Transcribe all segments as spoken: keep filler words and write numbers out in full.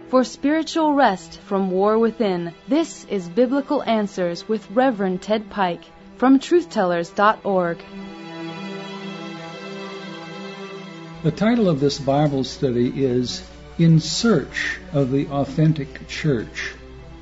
For spiritual rest from war within, this is Biblical Answers with Reverend Ted Pike from truth tellers dot org. The title of this Bible study is In Search of the Authentic Church.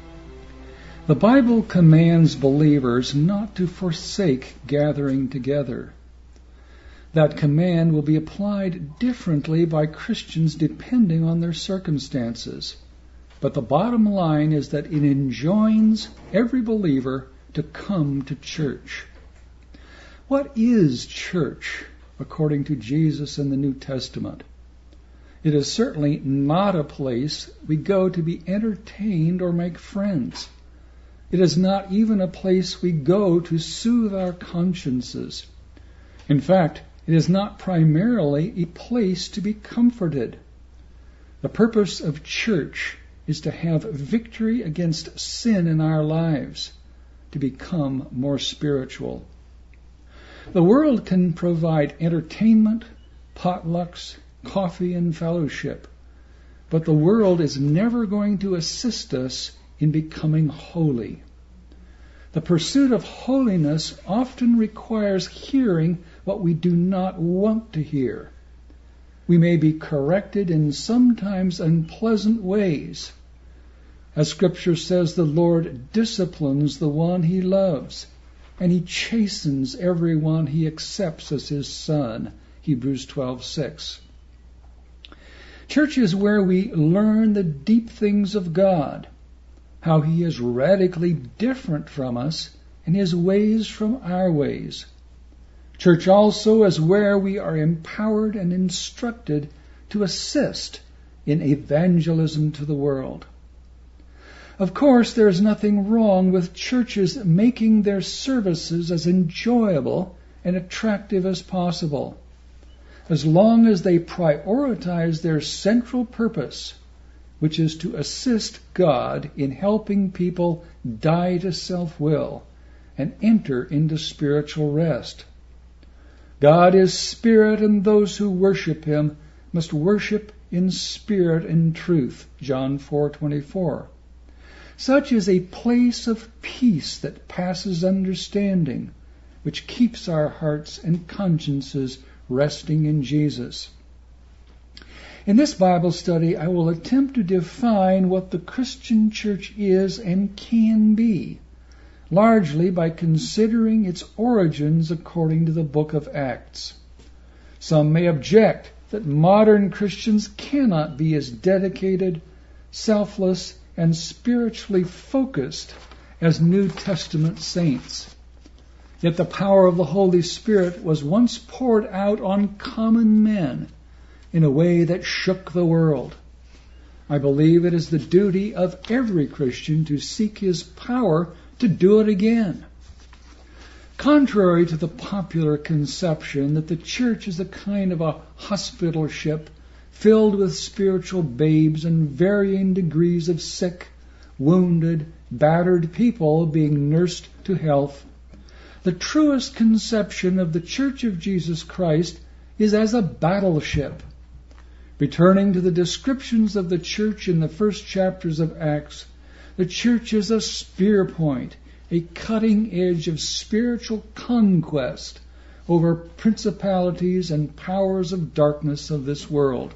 The Bible commands believers not to forsake gathering together. That command will be applied differently by Christians depending on their circumstances. But the bottom line is that it enjoins every believer to come to church. What is church, according to Jesus in the New Testament? It is certainly not a place we go to be entertained or make friends. It is not even a place we go to soothe our consciences. In fact, it is not primarily a place to be comforted. The purpose of church is to have victory against sin in our lives, to become more spiritual. The world can provide entertainment, potlucks, coffee, and fellowship, but the world is never going to assist us in becoming holy. The pursuit of holiness often requires hearing what we do not want to hear. We may be corrected in sometimes unpleasant ways. As Scripture says, the Lord disciplines the one He loves, and He chastens everyone He accepts as His son, Hebrews twelve six. Church is where we learn the deep things of God, how He is radically different from us and His ways from our ways. Church also is where we are empowered and instructed to assist in evangelism to the world. Of course, there is nothing wrong with churches making their services as enjoyable and attractive as possible, as long as they prioritize their central purpose, which is to assist God in helping people die to self-will and enter into spiritual rest. God is spirit, and those who worship Him must worship in spirit and truth, John four twenty-four. Such is a place of peace that passes understanding, which keeps our hearts and consciences resting in Jesus. In this Bible study, I will attempt to define what the Christian church is and can be, largely by considering its origins according to the book of Acts. Some may object that modern Christians cannot be as dedicated, selfless, and spiritually focused as New Testament saints. Yet the power of the Holy Spirit was once poured out on common men in a way that shook the world. I believe it is the duty of every Christian to seek His power to do it again. Contrary to the popular conception that the church is a kind of a hospital ship filled with spiritual babes and varying degrees of sick, wounded, battered people being nursed to health, the truest conception of the Church of Jesus Christ is as a battleship. Returning to the descriptions of the church in the first chapters of Acts, the church is a spear point, a cutting edge of spiritual conquest over principalities and powers of darkness of this world.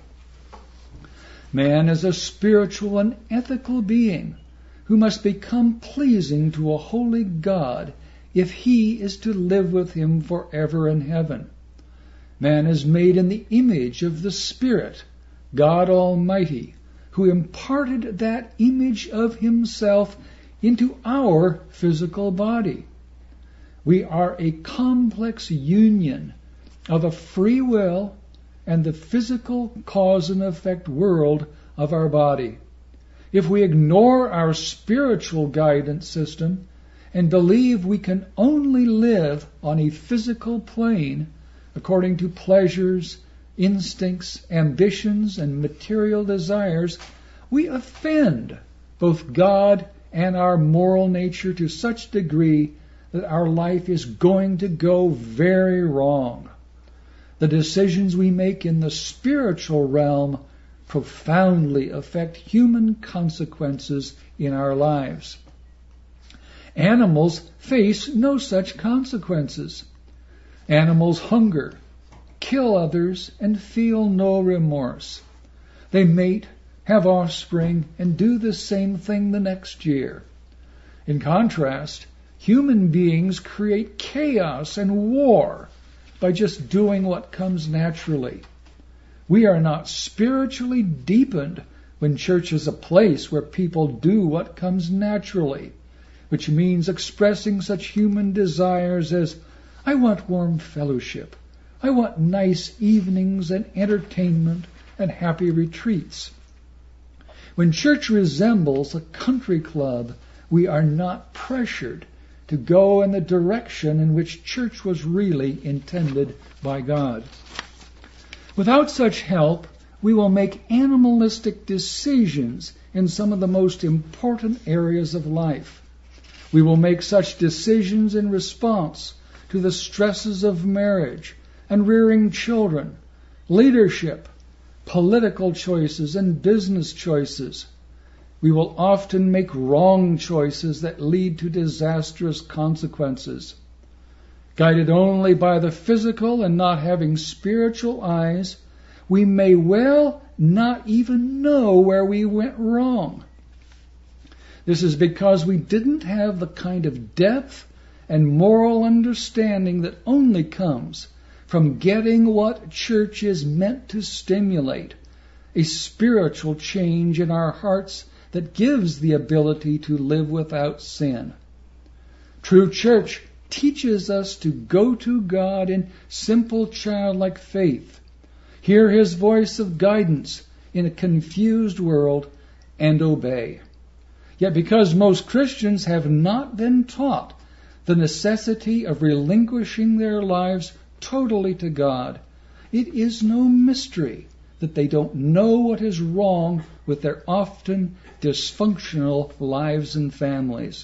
Man is a spiritual and ethical being who must become pleasing to a holy God if he is to live with Him forever in heaven. Man is made in the image of the Spirit, God Almighty, who imparted that image of Himself into our physical body. We are a complex union of a free will and the physical cause and effect world of our body. If we ignore our spiritual guidance system and believe we can only live on a physical plane according to pleasures, instincts, ambitions, and material desires, we offend both God and our moral nature to such a degree that our life is going to go very wrong. The decisions we make in the spiritual realm profoundly affect human consequences in our lives. Animals face no such consequences. Animals hunger, kill others, and feel no remorse. They mate, have offspring, and do the same thing the next year. In contrast, human beings create chaos and war by just doing what comes naturally. We are not spiritually deepened when church is a place where people do what comes naturally, which means expressing such human desires as, I want warm fellowship, I want nice evenings and entertainment and happy retreats. When church resembles a country club, we are not pressured to go in the direction in which church was really intended by God. Without such help, we will make animalistic decisions in some of the most important areas of life. We will make such decisions in response to the stresses of marriage and rearing children, leadership, political choices, and business choices. We will often make wrong choices that lead to disastrous consequences. Guided only by the physical and not having spiritual eyes, we may well not even know where we went wrong. This is because we didn't have the kind of depth and moral understanding that only comes from getting what church is meant to stimulate, a spiritual change in our hearts that gives the ability to live without sin. True church teaches us to go to God in simple childlike faith, hear His voice of guidance in a confused world, and obey. Yet because most Christians have not been taught the necessity of relinquishing their lives totally to God, it is no mystery that they don't know what is wrong with their often dysfunctional lives and families.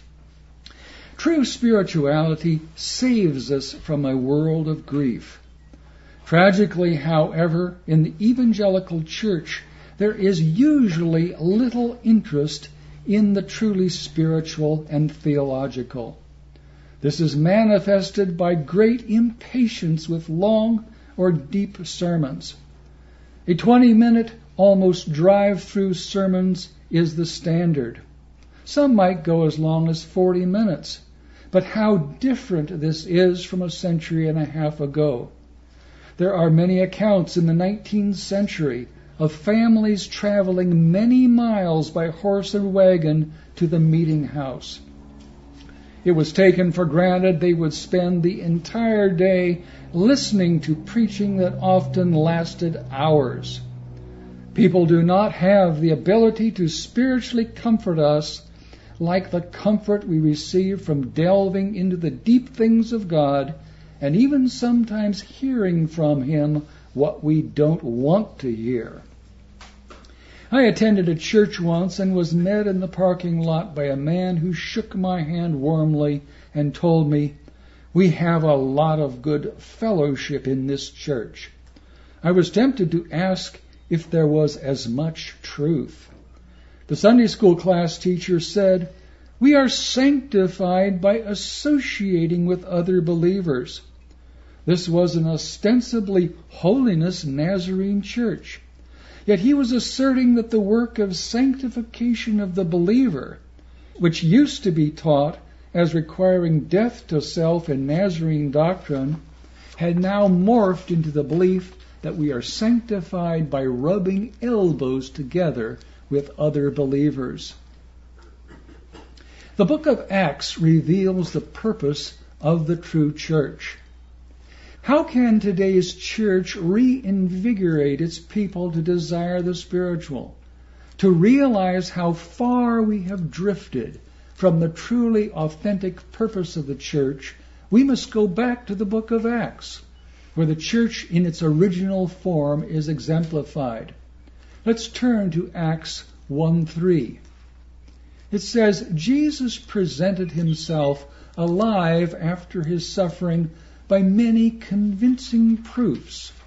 True spirituality saves us from a world of grief. Tragically, however, in the evangelical church, there is usually little interest in the truly spiritual and theological. This is manifested by great impatience with long or deep sermons. A twenty-minute, almost drive-through sermons is the standard. Some might go as long as forty minutes. But how different this is from a century and a half ago. There are many accounts in the nineteenth century of families traveling many miles by horse and wagon to the meeting house. It was taken for granted they would spend the entire day listening to preaching that often lasted hours. People do not have the ability to spiritually comfort us like the comfort we receive from delving into the deep things of God and even sometimes hearing from Him what we don't want to hear. I attended a church once and was met in the parking lot by a man who shook my hand warmly and told me, "We have a lot of good fellowship in this church." I was tempted to ask if there was as much truth. The Sunday school class teacher said, "We are sanctified by associating with other believers." This was an ostensibly holiness Nazarene church. Yet he was asserting that the work of sanctification of the believer, which used to be taught as requiring death to self in Nazarene doctrine, had now morphed into the belief that we are sanctified by rubbing elbows together with other believers. The book of Acts reveals the purpose of the true church. How can today's church reinvigorate its people to desire the spiritual? To realize how far we have drifted from the truly authentic purpose of the church, we must go back to the book of Acts, where the church in its original form is exemplified. Let's turn to Acts one three. It says, Jesus presented himself alive after his suffering by many convincing proofs,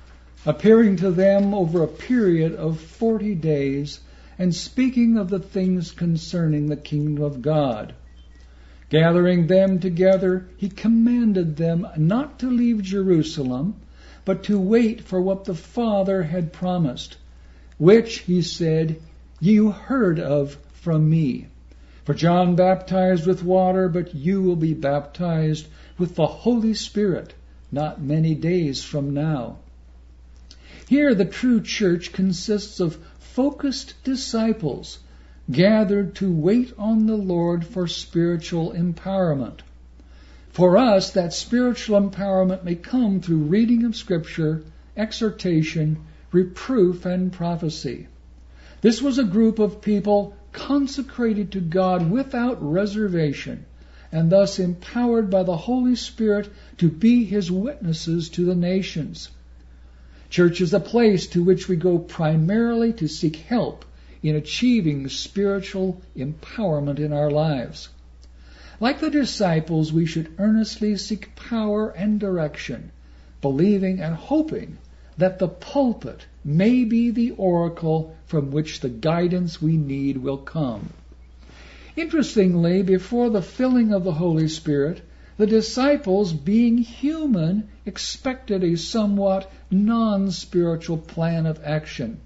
appearing to them over a period of forty days, and speaking of the things concerning the kingdom of God. Gathering them together, he commanded them not to leave Jerusalem, but to wait for what the Father had promised, which, he said, you heard of from me. For John baptized with water, but you will be baptized with the Holy Spirit not many days from now. Here the true church consists of focused disciples gathered to wait on the Lord for spiritual empowerment. For us, that spiritual empowerment may come through reading of Scripture, exhortation, reproof, and prophecy. This was a group of people consecrated to God without reservation, and thus empowered by the Holy Spirit to be His witnesses to the nations. Church is a place to which we go primarily to seek help in achieving spiritual empowerment in our lives. Like the disciples, we should earnestly seek power and direction, believing and hoping that the pulpit may be the oracle from which the guidance we need will come. Interestingly, before the filling of the Holy Spirit, the disciples, being human, expected a somewhat non-spiritual plan of action.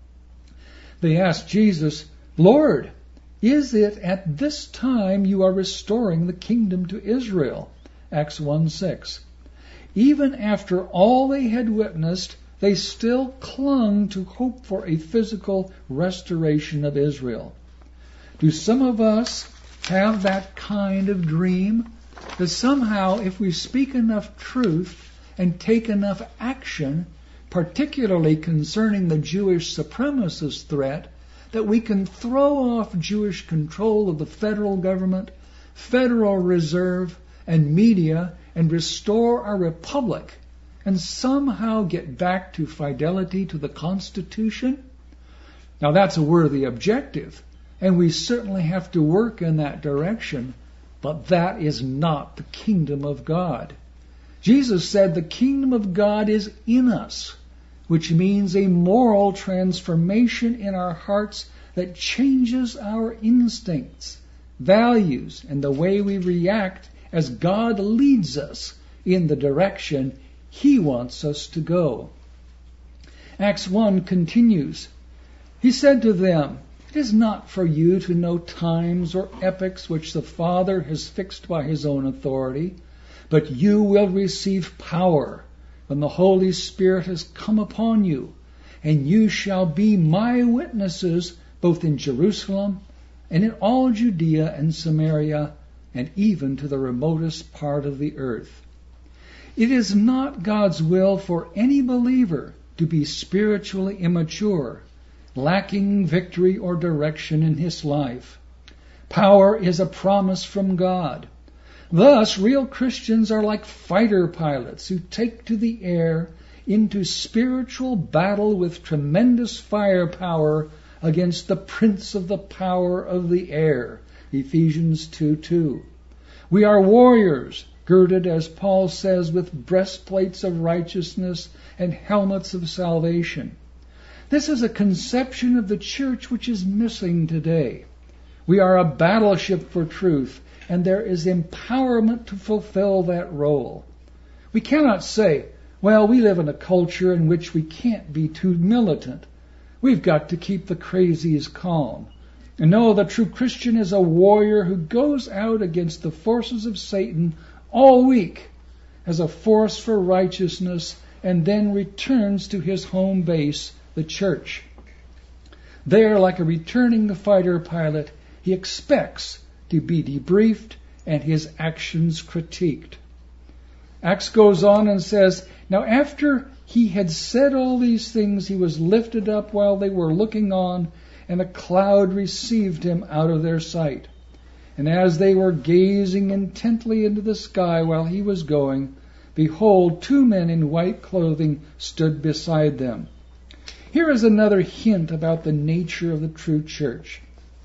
They asked Jesus, Lord, is it at this time you are restoring the kingdom to Israel? Acts one six. Even after all they had witnessed, they still clung to hope for a physical restoration of Israel. Do some of us have that kind of dream? That somehow, if we speak enough truth and take enough action, particularly concerning the Jewish supremacist threat, that we can throw off Jewish control of the federal government, Federal Reserve, and media, and restore our republic, and somehow get back to fidelity to the Constitution? Now that's a worthy objective, and we certainly have to work in that direction, but that is not the kingdom of God. Jesus said the kingdom of God is in us, which means a moral transformation in our hearts that changes our instincts, values, and the way we react as God leads us in the direction He wants us to go. Acts one continues. He said to them, It is not for you to know times or epochs which the Father has fixed by His own authority, but you will receive power when the Holy Spirit has come upon you, and you shall be my witnesses both in Jerusalem and in all Judea and Samaria, and even to the remotest part of the earth. It is not God's will for any believer to be spiritually immature, lacking victory or direction in his life. Power is a promise from God. Thus, real Christians are like fighter pilots who take to the air into spiritual battle with tremendous firepower against the prince of the power of the air, Ephesians two two. We are warriors, girded, as Paul says, with breastplates of righteousness and helmets of salvation. This is a conception of the church which is missing today. We are a battleship for truth, and there is empowerment to fulfill that role. We cannot say, well, we live in a culture in which we can't be too militant. We've got to keep the crazies calm. And no, the true Christian is a warrior who goes out against the forces of Satan all week as a force for righteousness, and then returns to his home base, the church. There, like a returning fighter pilot, he expects to be debriefed and his actions critiqued. Acts goes on and says, Now after he had said all these things, he was lifted up while they were looking on, and a cloud received him out of their sight. And as they were gazing intently into the sky while he was going, behold, two men in white clothing stood beside them. Here is another hint about the nature of the true church.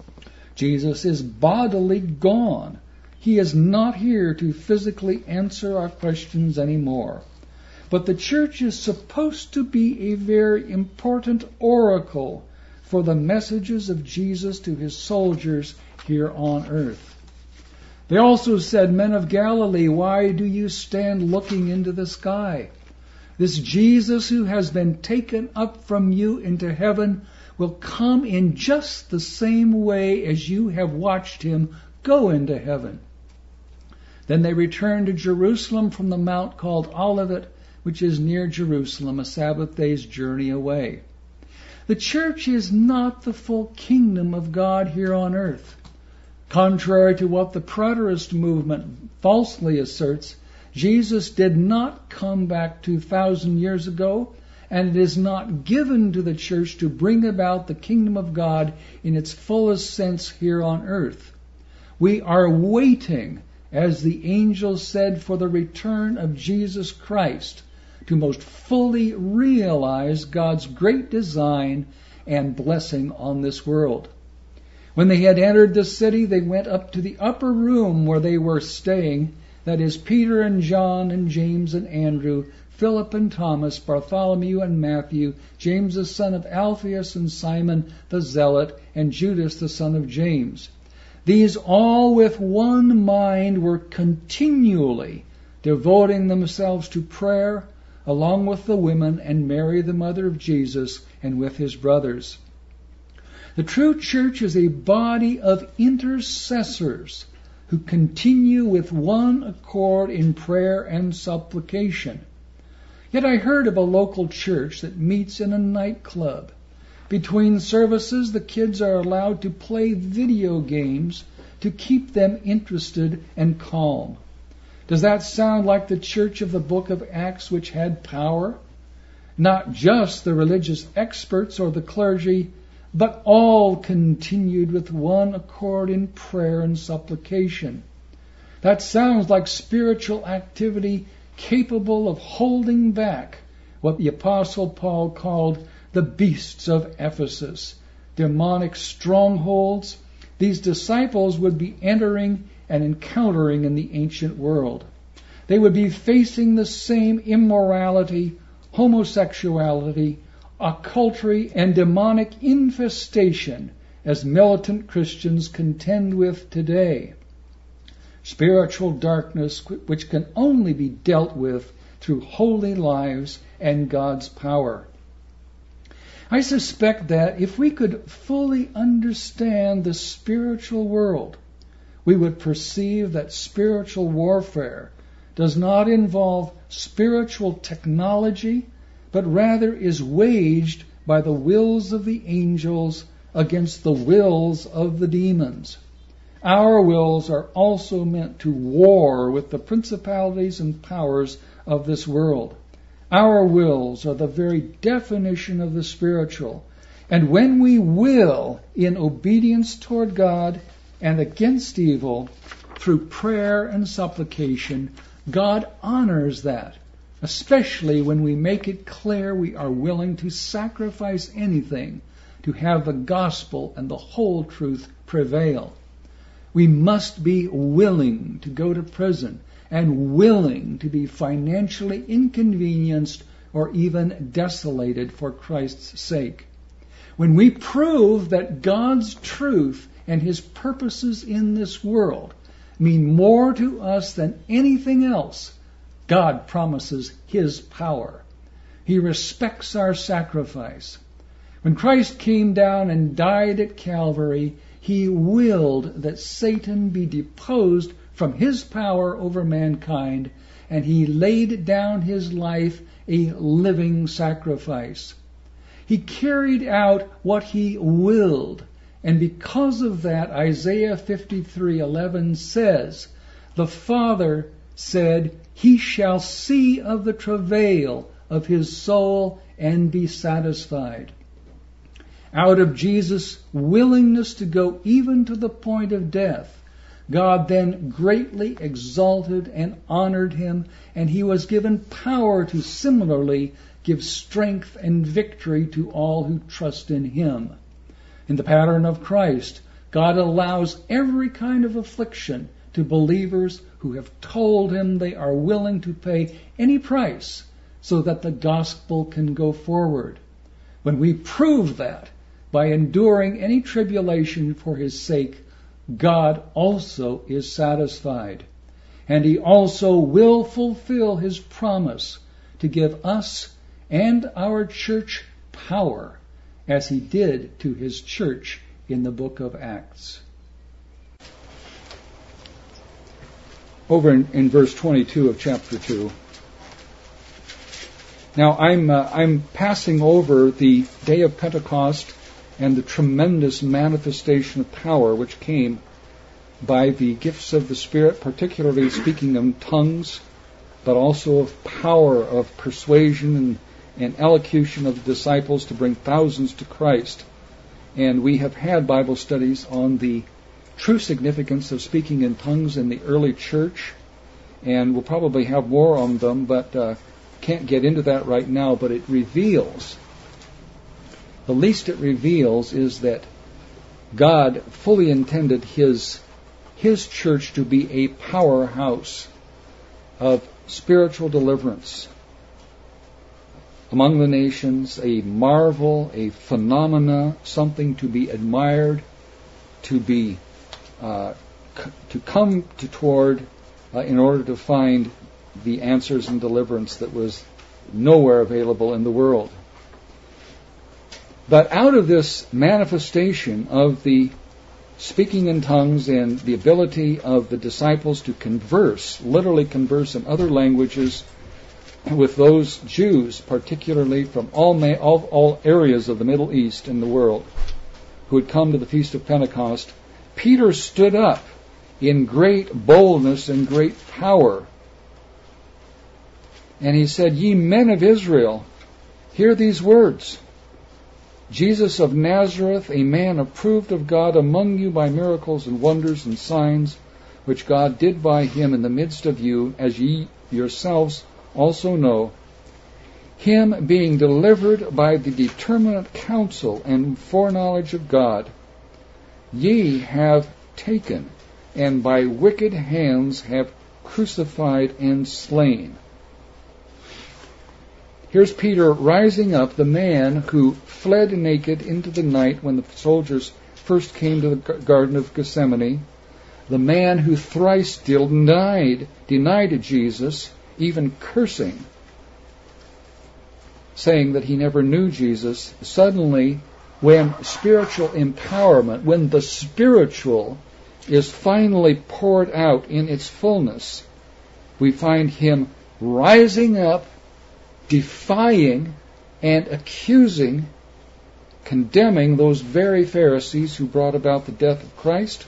Jesus is bodily gone. He is not here to physically answer our questions anymore. But the church is supposed to be a very important oracle for the messages of Jesus to his soldiers here on earth. They also said, "Men of Galilee, why do you stand looking into the sky? This Jesus who has been taken up from you into heaven will come in just the same way as you have watched him go into heaven." Then they returned to Jerusalem from the mount called Olivet, which is near Jerusalem, a Sabbath day's journey away. The church is not the full kingdom of God here on earth. Contrary to what the preterist movement falsely asserts, Jesus did not come back two thousand years ago, and it is not given to the church to bring about the kingdom of God in its fullest sense here on earth. We are waiting, as the angel said, for the return of Jesus Christ to most fully realize God's great design and blessing on this world. When they had entered the city, they went up to the upper room where they were staying, that is, Peter and John and James and Andrew, Philip and Thomas, Bartholomew and Matthew, James the son of Alphaeus and Simon the Zealot, and Judas the son of James. These all with one mind were continually devoting themselves to prayer, along with the women and Mary the mother of Jesus, and with his brothers. The true church is a body of intercessors who continue with one accord in prayer and supplication. Yet I heard of a local church that meets in a nightclub. Between services, the kids are allowed to play video games to keep them interested and calm. Does that sound like the church of the book of Acts, which had power? Not just the religious experts or the clergy, but all continued with one accord in prayer and supplication. That sounds like spiritual activity capable of holding back what the Apostle Paul called the beasts of Ephesus, demonic strongholds these disciples would be entering and encountering in the ancient world. They would be facing the same immorality, homosexuality, occultry, and demonic infestation as militant Christians contend with today. Spiritual darkness which can only be dealt with through holy lives and God's power. I suspect that if we could fully understand the spiritual world, we would perceive that spiritual warfare does not involve spiritual technology, but rather is waged by the wills of the angels against the wills of the demons. Our wills are also meant to war with the principalities and powers of this world. Our wills are the very definition of the spiritual. And when we will in obedience toward God and against evil through prayer and supplication, God honors that, especially when we make it clear we are willing to sacrifice anything to have the gospel and the whole truth prevail. We must be willing to go to prison and willing to be financially inconvenienced or even desolated for Christ's sake. When we prove that God's truth and His purposes in this world mean more to us than anything else, God promises His power. He respects our sacrifice. When Christ came down and died at Calvary, He willed that Satan be deposed from his power over mankind, and He laid down His life a living sacrifice. He carried out what He willed, and because of that, Isaiah fifty-three eleven says, "The Father said, He shall see of the travail of His soul and be satisfied." Out of Jesus' willingness to go even to the point of death, God then greatly exalted and honored Him, and He was given power to similarly give strength and victory to all who trust in Him. In the pattern of Christ, God allows every kind of affliction to believers who have told Him they are willing to pay any price so that the gospel can go forward. When we prove that by enduring any tribulation for his sake, God also is satisfied. And he also will fulfill his promise to give us and our church power, as he did to his church in the book of Acts. Over in, in verse twenty-two of chapter two. Now I'm uh, I'm passing over the day of Pentecost and the tremendous manifestation of power which came by the gifts of the Spirit, particularly speaking in tongues, but also of power of persuasion and, and elocution of the disciples to bring thousands to Christ. And we have had Bible studies on the true significance of speaking in tongues in the early church, and we'll probably have more on them, but uh, can't get into that right now. But it reveals, the least it reveals is that God fully intended His His church to be a powerhouse of spiritual deliverance among the nations, a marvel, a phenomena, something to be admired, to be uh, c- to come to toward uh, in order to find the answers and deliverance that was nowhere available in the world. But out of this manifestation of the speaking in tongues and the ability of the disciples to converse, literally converse in other languages with those Jews, particularly from all, ma- all, all areas of the Middle East and the world, who had come to the Feast of Pentecost, Peter stood up in great boldness and great power. And he said, "Ye men of Israel, hear these words. Jesus of Nazareth, a man approved of God among you by miracles and wonders and signs, which God did by him in the midst of you, as ye yourselves also know, him being delivered by the determinate counsel and foreknowledge of God, ye have taken, and by wicked hands have crucified and slain." Here's Peter rising up, the man who fled naked into the night when the soldiers first came to the Garden of Gethsemane, the man who thrice denied, denied Jesus, even cursing, saying that he never knew Jesus. Suddenly, when spiritual empowerment, when the spiritual is finally poured out in its fullness, we find him rising up, defying and accusing, condemning those very Pharisees who brought about the death of Christ.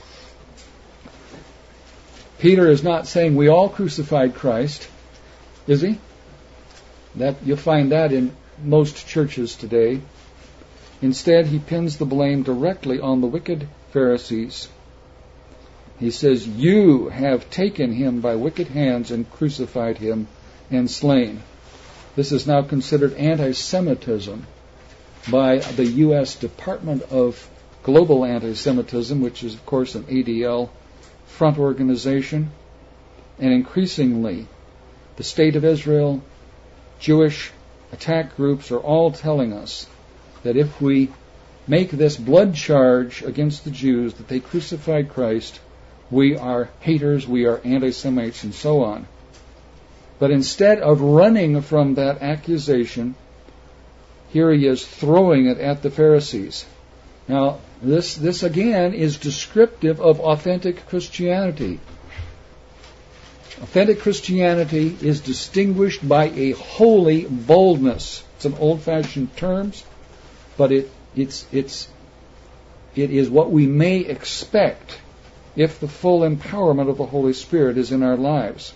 Peter is not saying we all crucified Christ, is he? That you'll find that in most churches today. Instead, he pins the blame directly on the wicked Pharisees. He says, "You have taken him by wicked hands and crucified him and slain." This is now considered anti-Semitism by the U S Department of Global Anti-Semitism, which is, of course, an A D L front organization. And increasingly, the State of Israel, Jewish attack groups are all telling us that if we make this blood charge against the Jews that they crucified Christ, we are haters, we are anti-Semites, and so on. But instead of running from that accusation, here he is throwing it at the Pharisees. Now, this, this again is descriptive of authentic Christianity. Authentic Christianity is distinguished by a holy boldness. It's an old-fashioned term, but it, it's, it's, it is what we may expect if the full empowerment of the Holy Spirit is in our lives.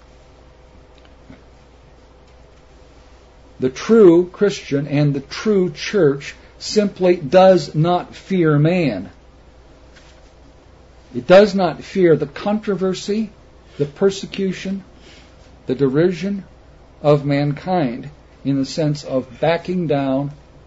The true Christian and the true church simply does not fear man. It does not fear the controversy, the persecution, the derision of mankind in the sense of backing down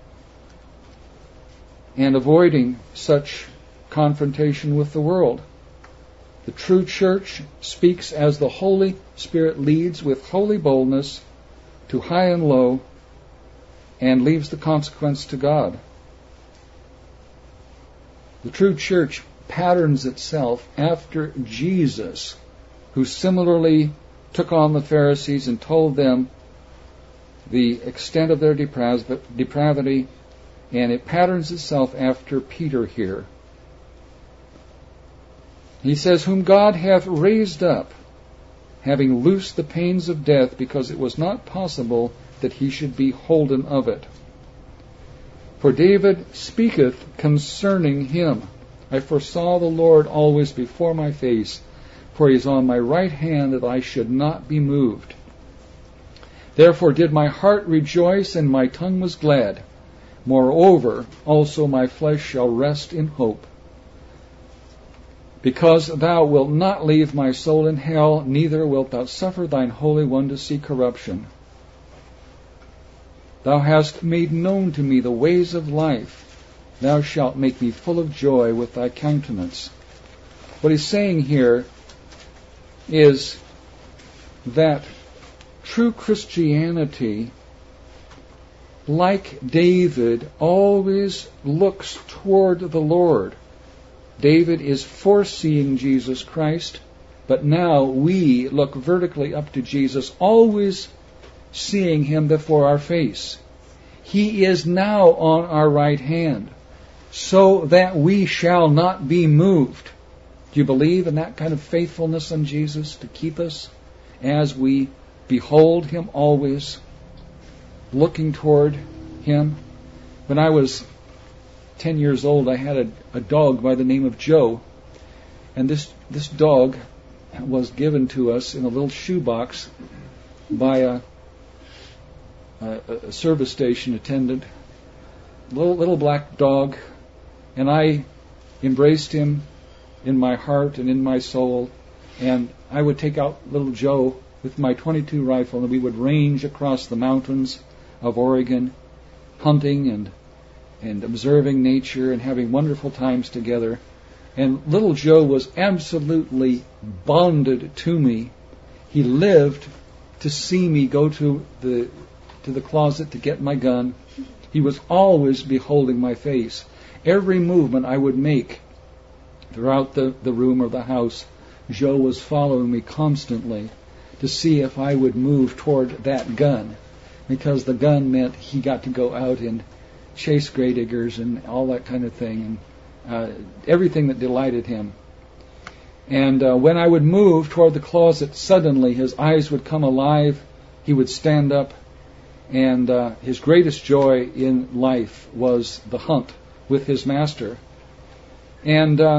and avoiding such confrontation with the world. The true church speaks as the Holy Spirit leads with holy boldness, to high and low and leaves the consequence to God. The true church patterns itself after Jesus, who similarly took on the Pharisees and told them the extent of their depravity, and it patterns itself after Peter here. He says, whom God hath raised up, having loosed the pains of death, because it was not possible that he should be holden of it. For David speaketh concerning him, I foresaw the Lord always before my face, for he is on my right hand, that I should not be moved. Therefore did my heart rejoice, and my tongue was glad. Moreover, also my flesh shall rest in hope. Because thou wilt not leave my soul in hell, neither wilt thou suffer thine Holy One to see corruption. Thou hast made known to me the ways of life. Thou shalt make me full of joy with thy countenance. What he's saying here is that true Christianity, like David, always looks toward the Lord. David is foreseeing Jesus Christ, but now we look vertically up to Jesus, always seeing him before our face. He is now on our right hand, so that we shall not be moved. Do you believe in that kind of faithfulness in Jesus to keep us as we behold him always, looking toward him? When I was ten years old, I had a, a dog by the name of Joe, and this this dog was given to us in a little shoebox by a, a, a service station attendant, little little black dog, and I embraced him in my heart and in my soul, and I would take out little Joe with my twenty-two rifle, and we would range across the mountains of Oregon, hunting and and observing nature and having wonderful times together. And little Joe was absolutely bonded to me. He lived to see me go to the to the closet to get my gun. He was always beholding my face. Every movement I would make throughout the, the room or the house, Joe was following me constantly to see if I would move toward that gun, because the gun meant he got to go out and chase gray diggers and all that kind of thing, and uh, everything that delighted him. And uh, when I would move toward the closet, suddenly his eyes would come alive, he would stand up, and uh, his greatest joy in life was the hunt with his master. And uh,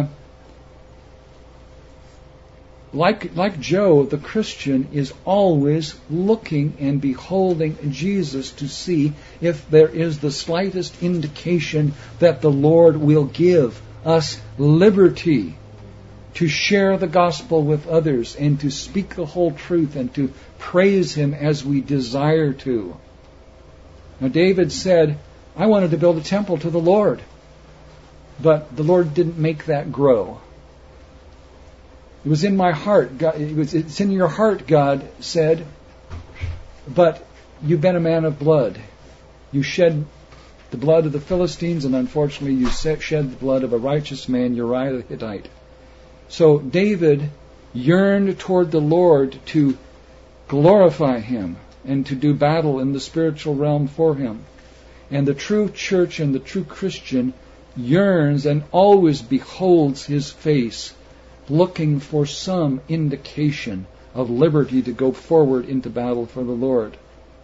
like like Joe, the Christian is always looking and beholding Jesus to see if there is the slightest indication that the Lord will give us liberty to share the gospel with others and to speak the whole truth and to praise him as we desire to. Now David said, I wanted to build a temple to the Lord, but the Lord didn't make that grow. It was in my heart. God, it was, it's in your heart, God said, but you've been a man of blood. You shed the blood of the Philistines, and unfortunately you shed the blood of a righteous man, Uriah the Hittite. So David yearned toward the Lord to glorify him and to do battle in the spiritual realm for him. And the true church and the true Christian yearns and always beholds his face, looking for some indication of liberty to go forward into battle for the Lord.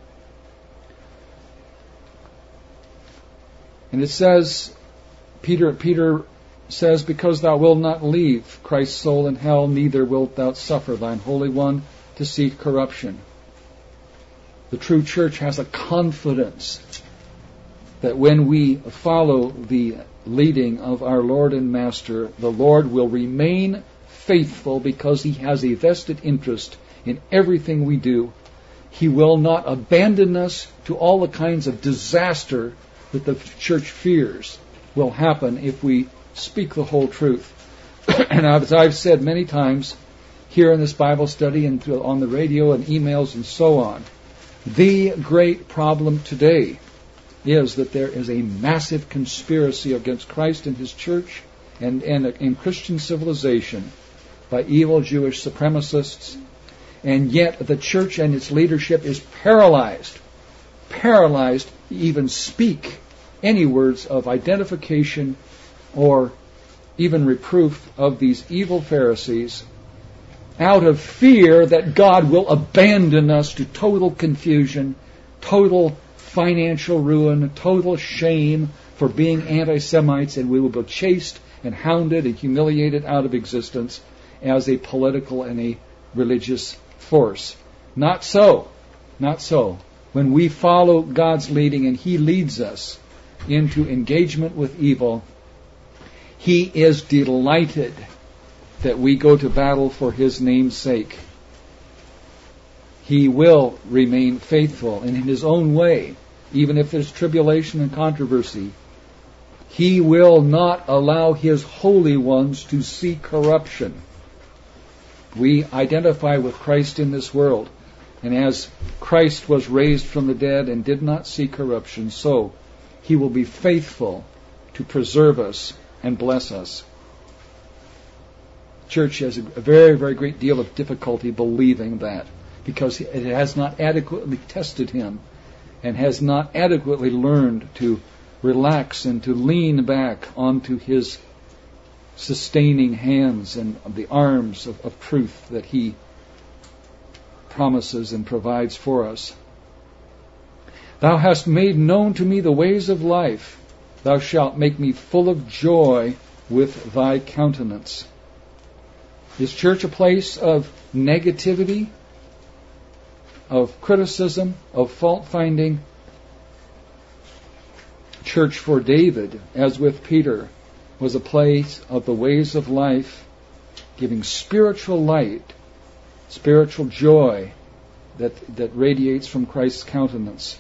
And it says, Peter, Peter says, because thou wilt not leave Christ's soul in hell, neither wilt thou suffer thine Holy One to see corruption. The true church has a confidence that when we follow the leading of our Lord and Master, the Lord will remain faithful because he has a vested interest in everything we do. He will not abandon us to all the kinds of disaster that the church fears will happen if we speak the whole truth. And as I've said many times here in this Bible study and on the radio and emails and so on, The great problem today is that there is a massive conspiracy against Christ and His church and, and in Christian civilization by evil Jewish supremacists, and yet the church and its leadership is paralyzed, paralyzed to even speak any words of identification or even reproof of these evil Pharisees, out of fear that God will abandon us to total confusion, total financial ruin, total shame for being anti-Semites, and we will be chased and hounded and humiliated out of existence as a political and a religious force. Not so. Not so. When we follow God's leading and He leads us into engagement with evil, He is delighted that we go to battle for His name's sake. He will remain faithful, and in His own way, even if there's tribulation and controversy, He will not allow His holy ones to see corruption. We identify with Christ in this world, and as Christ was raised from the dead and did not see corruption, so He will be faithful to preserve us and bless us. Church has a very, very great deal of difficulty believing that, because it has not adequately tested Him and has not adequately learned to relax and to lean back onto His sustaining hands and the arms of, of truth that He promises and provides for us. Thou hast made known to me the ways of life. Thou shalt make me full of joy with Thy countenance. Is church a place of negativity, of criticism, of fault-finding? Church for David, as with Peter, was a place of the ways of life, giving spiritual light, spiritual joy that, that radiates from Christ's countenance.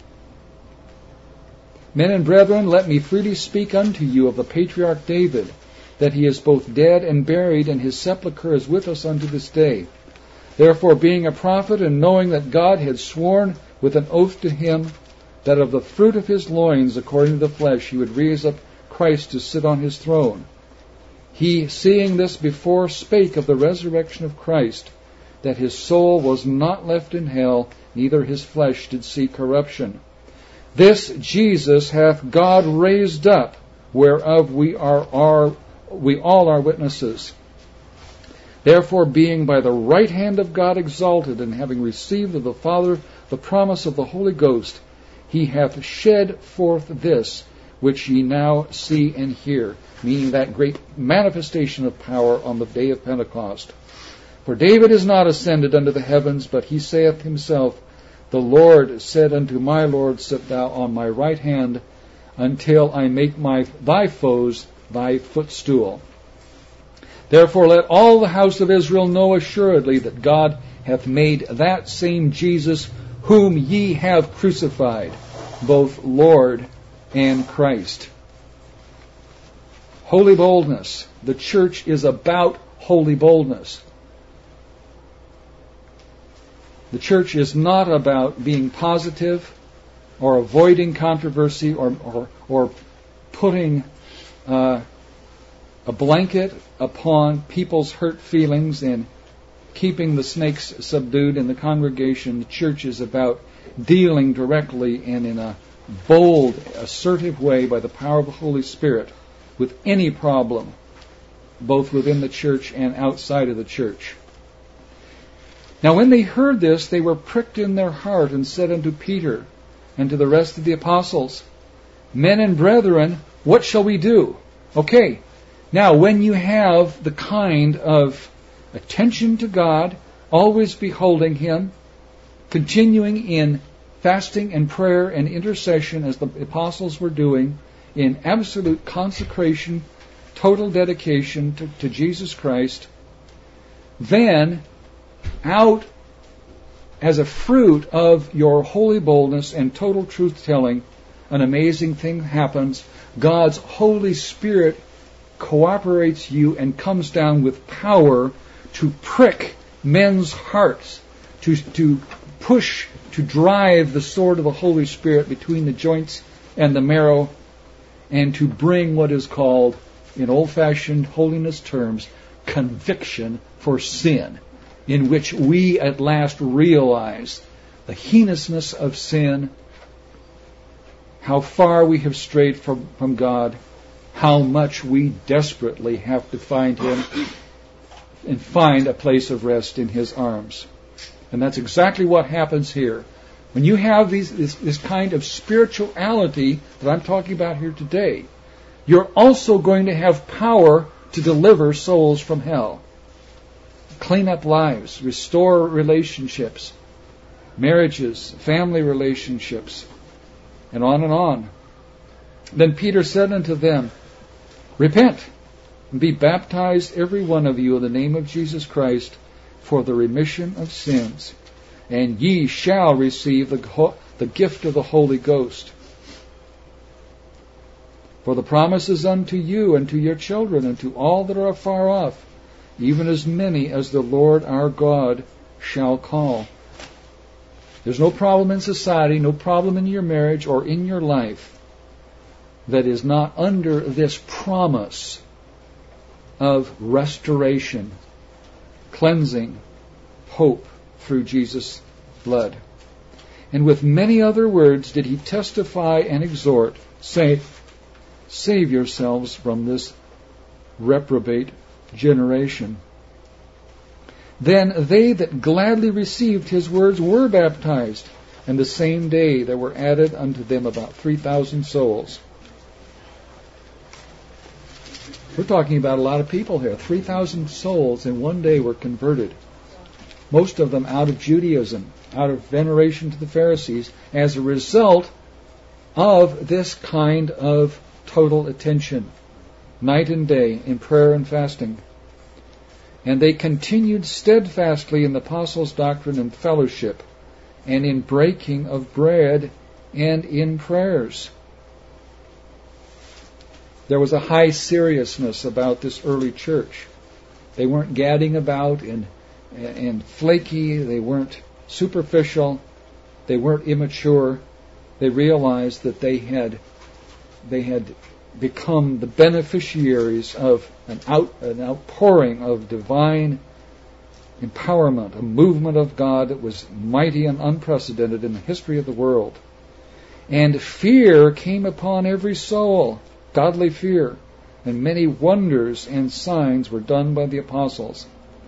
Men and brethren, let me freely speak unto you of the patriarch David, that he is both dead and buried, and his sepulchre is with us unto this day. Therefore, being a prophet, and knowing that God had sworn with an oath to him, that of the fruit of his loins, according to the flesh, he would raise up Christ to sit on his throne, he, seeing this before, spake of the resurrection of Christ, that his soul was not left in hell, neither his flesh did see corruption. This Jesus hath God raised up, whereof we are, are we all are witnesses. Therefore, being by the right hand of God exalted, and having received of the Father the promise of the Holy Ghost, he hath shed forth this, which ye now see and hear, meaning that great manifestation of power on the day of Pentecost. For David is not ascended unto the heavens, but he saith himself, The Lord said unto my Lord, Sit thou on my right hand, until I make my thy foes thy footstool. Therefore let all the house of Israel know assuredly that God hath made that same Jesus whom ye have crucified, both Lord and Christ. Holy boldness. The church is about holy boldness. The church is not about being positive or avoiding controversy or or, or putting uh, a blanket upon people's hurt feelings and keeping the snakes subdued in the congregation. The church is about dealing directly and in a bold, assertive way by the power of the Holy Spirit with any problem, both within the church and outside of the church. Now when they heard this, they were pricked in their heart, and said unto Peter and to the rest of the apostles, Men and brethren, what shall we do? Okay, now when you have the kind of attention to God, always beholding Him, continuing in fasting and prayer and intercession as the apostles were doing, in absolute consecration, total dedication to, to Jesus Christ, then out as a fruit of your holy boldness and total truth-telling, an amazing thing happens. God's Holy Spirit cooperates you and comes down with power to prick men's hearts, to, to push to drive the sword of the Holy Spirit between the joints and the marrow, and to bring what is called, in old-fashioned holiness terms, conviction for sin, in which we at last realize the heinousness of sin, how far we have strayed from, from God, how much we desperately have to find Him and find a place of rest in His arms. And that's exactly what happens here. When you have these, this, this kind of spirituality that I'm talking about here today, you're also going to have power to deliver souls from hell, clean up lives, restore relationships, marriages, family relationships, and on and on. Then Peter said unto them, Repent, and be baptized every one of you in the name of Jesus Christ for the remission of sins, and ye shall receive the, the gift of the Holy Ghost. For the promise is unto you and to your children and to all that are afar off, even as many as the Lord our God shall call. There's no problem in society, no problem in your marriage or in your life that is not under this promise of restoration, cleansing, hope through Jesus' blood. And with many other words did he testify and exhort, saying, Save yourselves from this reprobate generation. Then they that gladly received his words were baptized, and the same day there were added unto them about three thousand souls. We're talking about a lot of people here. three thousand souls in one day were converted. Most of them out of Judaism, out of veneration to the Pharisees, as a result of this kind of total attention, night and day, in prayer and fasting. And they continued steadfastly in the apostles' doctrine and fellowship, and in breaking of bread, and in prayers. There was a high seriousness about this early church. They weren't gadding about and, and flaky. They weren't superficial. They weren't immature. They realized that they had they had become the beneficiaries of an, out, an outpouring of divine empowerment, a movement of God that was mighty and unprecedented in the history of the world. And fear came upon every soul, godly fear, and many wonders and signs were done by the apostles.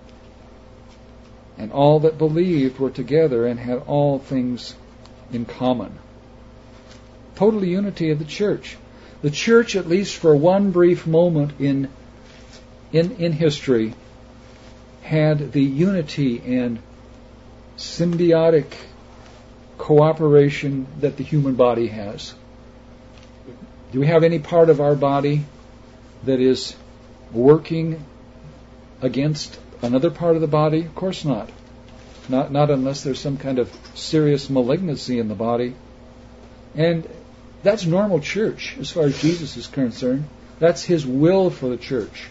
And all that believed were together and had all things in common. Total unity of the church. The church, at least for one brief moment in, in, in history, had the unity and symbiotic cooperation that the human body has. Do we have any part of our body that is working against another part of the body? Of course not. Not, not unless there's some kind of serious malignancy in the body. And that's normal church as far as Jesus is concerned. That's His will for the church.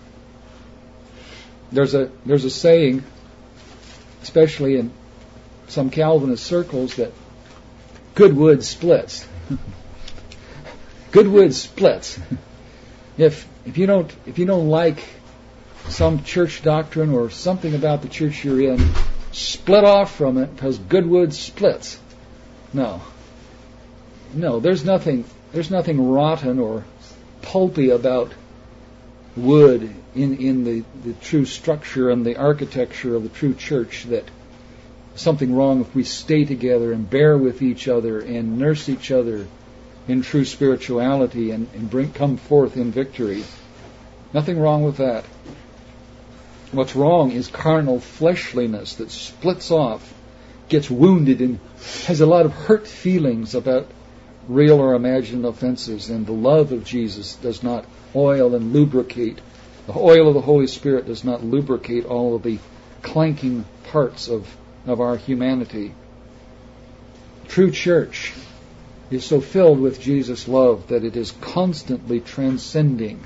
There's a there's a saying, especially in some Calvinist circles, that good wood splits. Good wood splits. If if you don't if you don't like some church doctrine or something about the church you're in, split off from it because good wood splits. No. No, there's nothing there's nothing rotten or pulpy about wood in, in the, the true structure and the architecture of the true church. That something wrong if we stay together and bear with each other and nurse each other in true spirituality and, and bring come forth in victory. Nothing wrong with that. What's wrong is carnal fleshliness that splits off, gets wounded, and has a lot of hurt feelings about real or imagined offenses, and the love of Jesus does not oil and lubricate. The oil of the Holy Spirit does not lubricate all of the clanking parts of, of our humanity. True church is so filled with Jesus' love that it is constantly transcending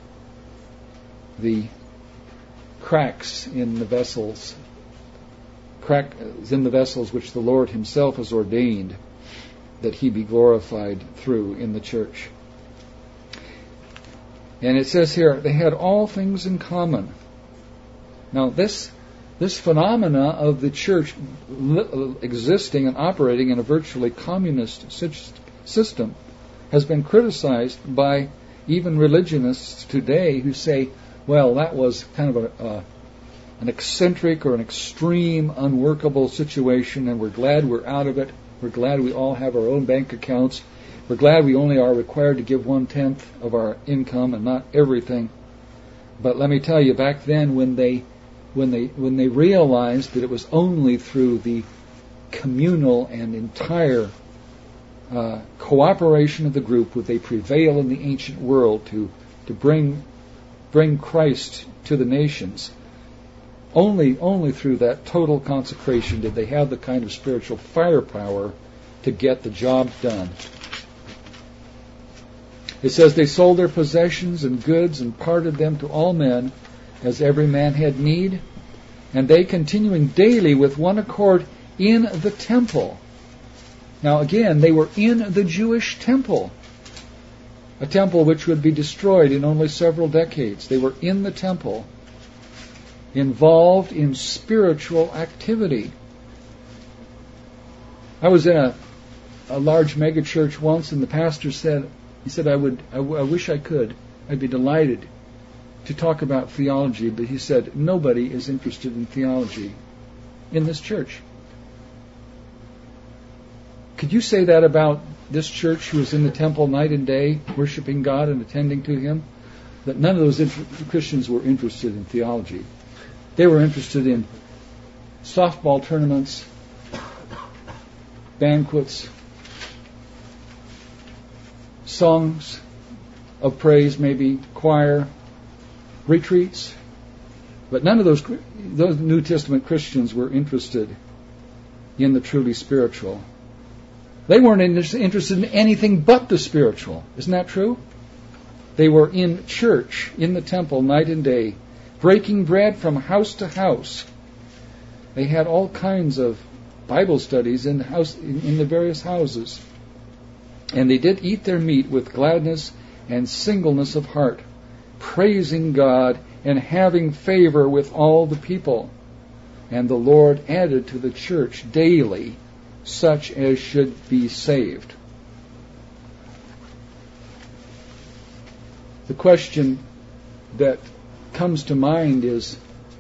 the cracks in the vessels crack is in the vessels which the Lord himself has ordained that he be glorified through in the church. And it says here, they had all things in common. Now this this phenomena of the church li- existing and operating in a virtually communist system has been criticized by even religionists today who say, well, that was kind of a, uh, an eccentric or an extreme, unworkable situation, and we're glad we're out of it. We're glad we all have our own bank accounts. We're glad we only are required to give one-tenth of our income and not everything. But let me tell you, back then when they when they when they realized that it was only through the communal and entire uh, cooperation of the group would they prevail in the ancient world to to bring bring Christ to the nations. Only only through that total consecration did they have the kind of spiritual firepower to get the job done. It says they sold their possessions and goods and parted them to all men as every man had need, and they continuing daily with one accord in the temple. Now again, they were in the Jewish temple, a temple which would be destroyed in only several decades. They were in the temple, involved in spiritual activity. I was in a, a large megachurch once, and the pastor said, he said, I would, I, w- I wish I could. I'd be delighted to talk about theology, but he said, nobody is interested in theology in this church. Could you say that about this church who was in the temple night and day, worshiping God and attending to Him? That none of those inter- Christians were interested in theology. They were interested in softball tournaments, banquets, songs of praise, maybe choir, retreats. But none of those those New Testament Christians were interested in the truly spiritual. They weren't interested in anything but the spiritual. Isn't that true? They were in church, in the temple, night and day, breaking bread from house to house. They had all kinds of Bible studies in the house, in, in the various houses. And they did eat their meat with gladness and singleness of heart, praising God and having favor with all the people. And the Lord added to the church daily such as should be saved. The question that comes to mind is,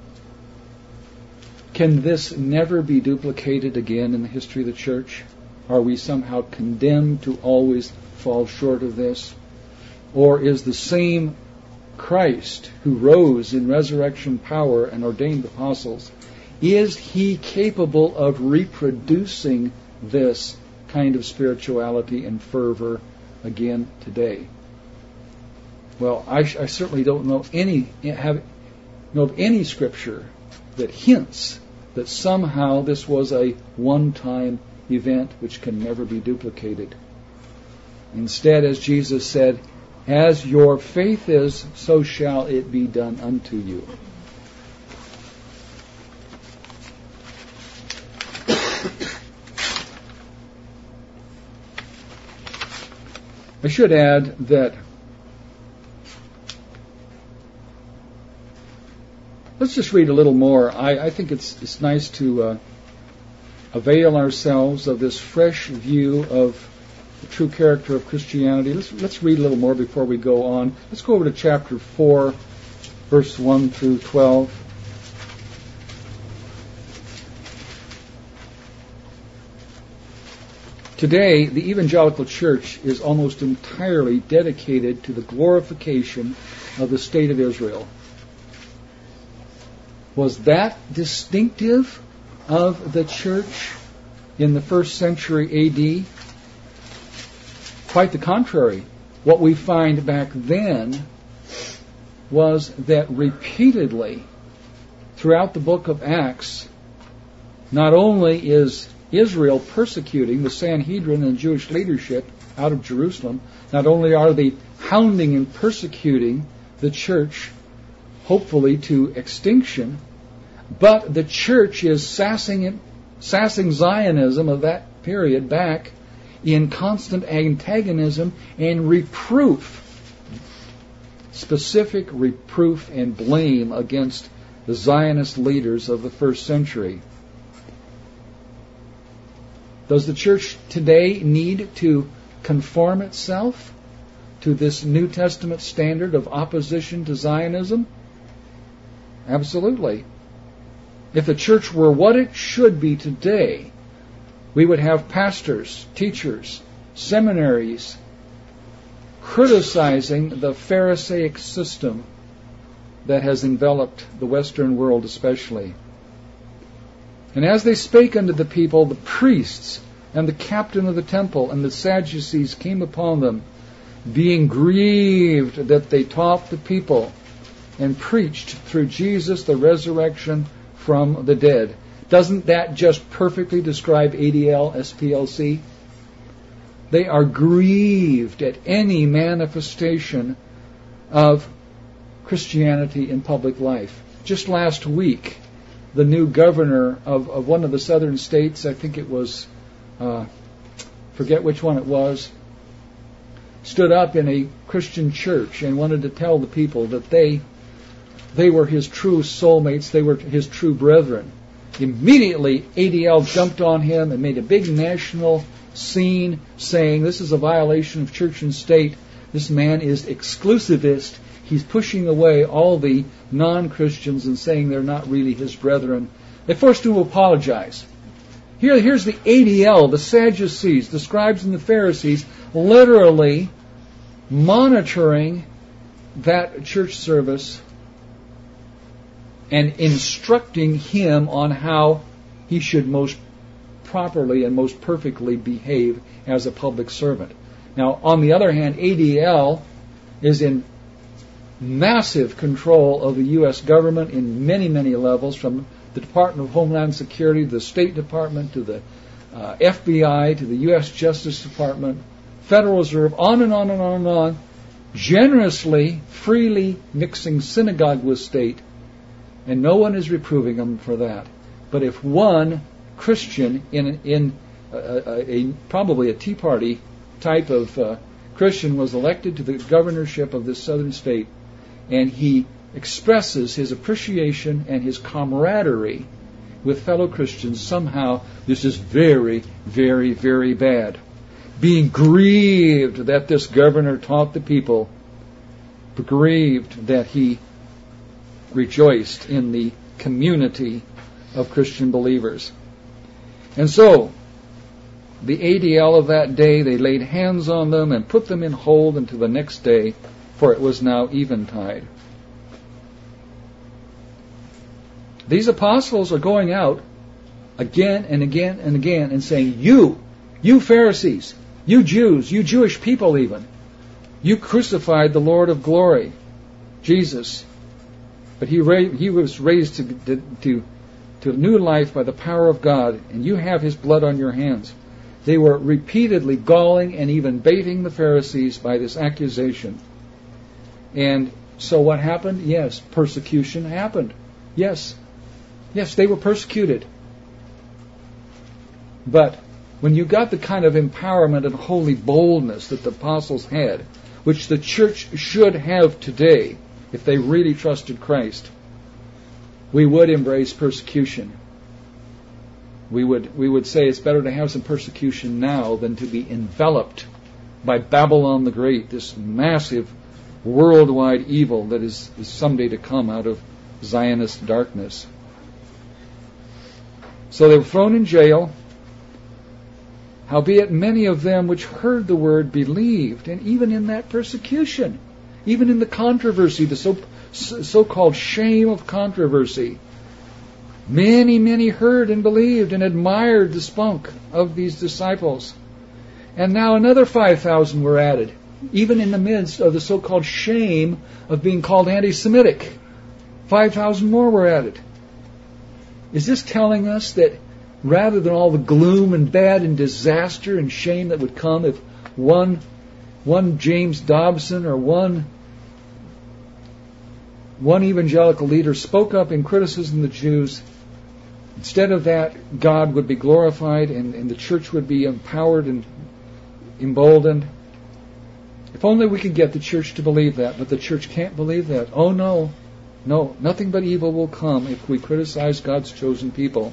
can this never be duplicated again in the history of the church? Are we somehow condemned to always fall short of this? Or is the same Christ who rose in resurrection power and ordained apostles, is He capable of reproducing this kind of spirituality and fervor again today? Well, I, I certainly don't know any have know of any scripture that hints that somehow this was a one-time event which can never be duplicated. Instead, as Jesus said, as your faith is, so shall it be done unto you. I should add that let's just read a little more. I, I think it's it's nice to uh, avail ourselves of this fresh view of the true character of Christianity. Let's let's read a little more before we go on. Let's go over to chapter four, verse one through twelve. Today, the evangelical church is almost entirely dedicated to the glorification of the state of Israel. Was that distinctive of the church in the first century A D? Quite the contrary. What we find back then was that repeatedly throughout the book of Acts, not only is Israel persecuting the Sanhedrin and Jewish leadership out of Jerusalem, not only are they hounding and persecuting the church, hopefully to extinction, But the church is sassing, sassing Zionism of that period back in constant antagonism and reproof, specific reproof and blame against the Zionist leaders of the first century. Does the church today need to conform itself to this New Testament standard of opposition to Zionism? Absolutely. If the church were what it should be today, we would have pastors, teachers, seminaries criticizing the Pharisaic system that has enveloped the Western world especially. And as they spake unto the people, the priests and the captain of the temple and the Sadducees came upon them, being grieved that they taught the people and preached through Jesus the resurrection from the dead. Doesn't that just perfectly describe A D L, S P L C? They are grieved at any manifestation of Christianity in public life. Just last week, the new governor of, of one of the southern states, I think it was, uh, forget which one it was, stood up in a Christian church and wanted to tell the people that they they were his true soulmates, they were his true brethren. Immediately, A D L jumped on him and made a big national scene saying this is a violation of church and state. This man is exclusivist. He's pushing away all the non-Christians and saying they're not really his brethren. They forced him to apologize. Here, here's the A D L, the Sadducees, the scribes and the Pharisees, literally monitoring that church service and instructing him on how he should most properly and most perfectly behave as a public servant. Now, on the other hand, A D L is in massive control of the U S government in many, many levels, from the Department of Homeland Security to the State Department to the uh, F B I to the U S Justice Department, Federal Reserve, on and on and on and on, generously, freely mixing synagogue with state, and no one is reproving them for that. But if one Christian in in a, a, a probably a Tea Party type of uh, Christian was elected to the governorship of this southern state, and he expresses his appreciation and his camaraderie with fellow Christians, somehow this is very, very, very bad. Being grieved that this governor taught the people, grieved that he rejoiced in the community of Christian believers. And so, the A D L of that day, they laid hands on them and put them in hold until the next day, for it was now eventide. These apostles are going out again and again and again and saying, you, you Pharisees, you Jews, you Jewish people even, you crucified the Lord of glory, Jesus. But he ra- he was raised to, to, to, to new life by the power of God, and you have his blood on your hands. They were repeatedly galling and even baiting the Pharisees by this accusation. And so what happened? Yes, persecution happened. Yes. Yes, they were persecuted. But when you got the kind of empowerment and holy boldness that the apostles had, which the church should have today if they really trusted Christ, we would embrace persecution. We would we would say it's better to have some persecution now than to be enveloped by Babylon the Great, this massive worldwide evil that is, is someday to come out of Zionist darkness. So they were thrown in jail. Howbeit many of them which heard the word believed, and even in that persecution, even in the controversy, the so, so-called shame of controversy, many, many heard and believed and admired the spunk of these disciples. And now another five thousand were added, even in the midst of the so-called shame of being called anti-Semitic. five thousand more were added. Is this telling us that rather than all the gloom and bad and disaster and shame that would come if one, one James Dobson or one one evangelical leader spoke up in criticism of the Jews. Instead of that, God would be glorified and, and the church would be empowered and emboldened. If only we could get the church to believe that, but the church can't believe that. Oh no, no, nothing but evil will come if we criticize God's chosen people.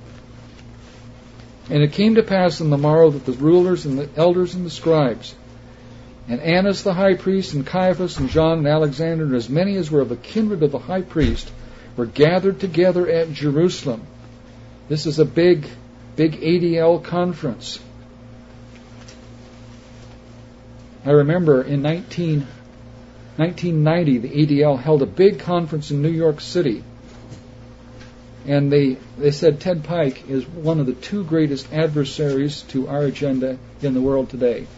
And it came to pass on the morrow that the rulers and the elders and the scribes, and Annas the high priest, and Caiaphas, and John, and Alexander, and as many as were of the kindred of the high priest, were gathered together at Jerusalem. This is a big, big A D L conference. I remember in nineteen ninety, the A D L held a big conference in New York City. And they, they said Ted Pike is one of the two greatest adversaries to our agenda in the world today.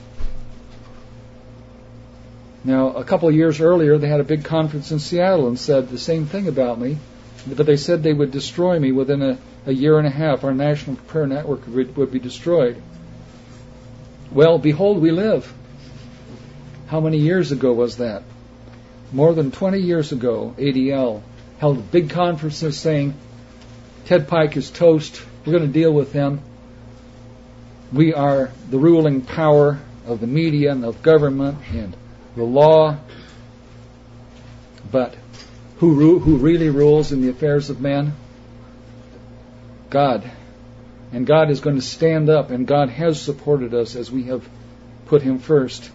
Now, a couple of years earlier, they had a big conference in Seattle and said the same thing about me. But they said they would destroy me within a, a year and a half. Our National Prayer Network would, would be destroyed. Well, behold, we live. How many years ago was that? More than twenty years ago, A D L held big conferences saying, Ted Pike is toast. We're going to deal with them. We are the ruling power of the media and of government and the law. But who ru- who really rules in the affairs of men? God. And God is going to stand up, and God has supported us as we have put Him first.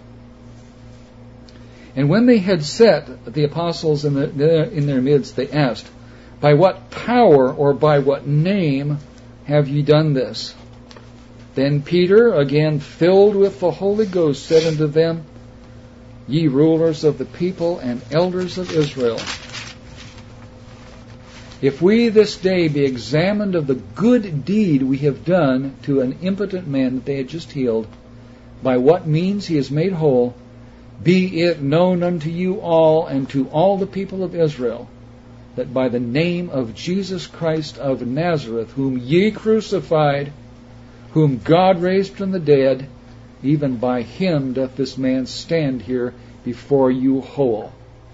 And when they had set the apostles in, the, in their midst, they asked, by what power or by what name have ye done this? Then Peter, again filled with the Holy Ghost, said unto them, ye rulers of the people and elders of Israel, if we this day be examined of the good deed we have done to an impotent man that they had just healed, by what means he is made whole, be it known unto you all and to all the people of Israel, that by the name of Jesus Christ of Nazareth, whom ye crucified, whom God raised from the dead, even by Him doth this man stand here before you whole.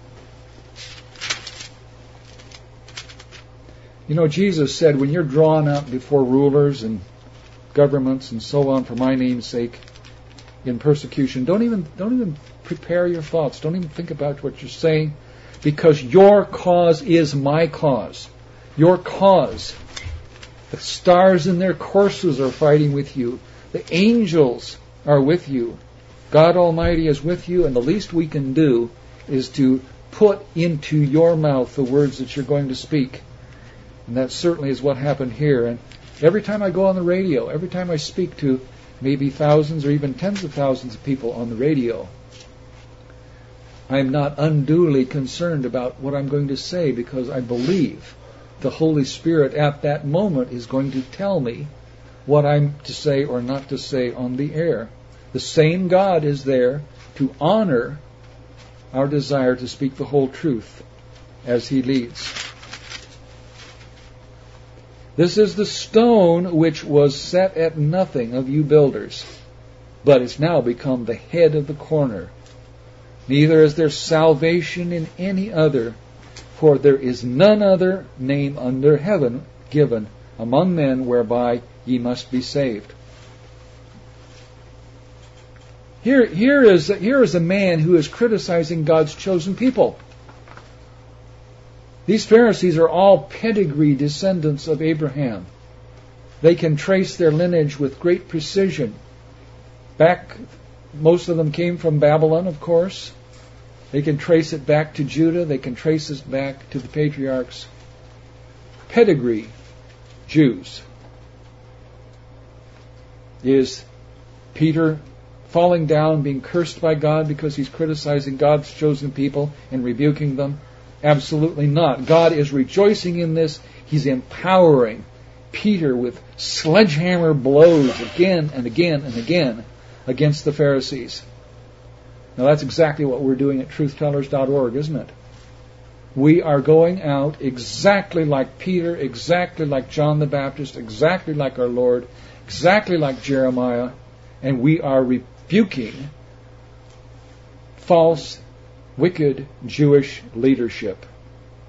You know, Jesus said, when you're drawn up before rulers and governments and so on for my name's sake in persecution, don't even don't even prepare your thoughts. Don't even think about what you're saying, because your cause is my cause. Your cause. The stars in their courses are fighting with you. The angels are with you. God Almighty is with you, and the least we can do is to put into your mouth the words that you're going to speak. And that certainly is what happened here. And every time I go on the radio, every time I speak to maybe thousands or even tens of thousands of people on the radio, I'm not unduly concerned about what I'm going to say, because I believe the Holy Spirit at that moment is going to tell me what I'm to say or not to say on the air. The same God is there to honor our desire to speak the whole truth as He leads. This is the stone which was set at nothing of you builders, but it's now become the head of the corner. Neither is there salvation in any other, for there is none other name under heaven given among men whereby ye must be saved. Here, here is, here is a man who is criticizing God's chosen people. These Pharisees are all pedigree descendants of Abraham. They can trace their lineage with great precision. Back, most of them came from Babylon, of course. They can trace it back to Judah. They can trace it back to the patriarchs. Pedigree Jews. Is Peter falling down, being cursed by God because he's criticizing God's chosen people and rebuking them? Absolutely not. God is rejoicing in this. He's empowering Peter with sledgehammer blows again and again and again against the Pharisees. Now that's exactly what we're doing at truth tellers dot org, isn't it? We are going out exactly like Peter, exactly like John the Baptist, exactly like our Lord, exactly like Jeremiah, and we are rebuking false, wicked Jewish leadership.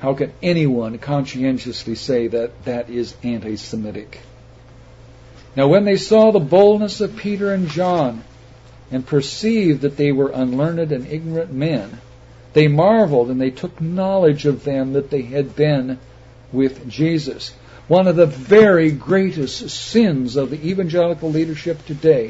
How can anyone conscientiously say that that is anti-Semitic? Now when they saw the boldness of Peter and John and perceived that they were unlearned and ignorant men, they marveled, and they took knowledge of them that they had been with Jesus. One of the very greatest sins of the evangelical leadership today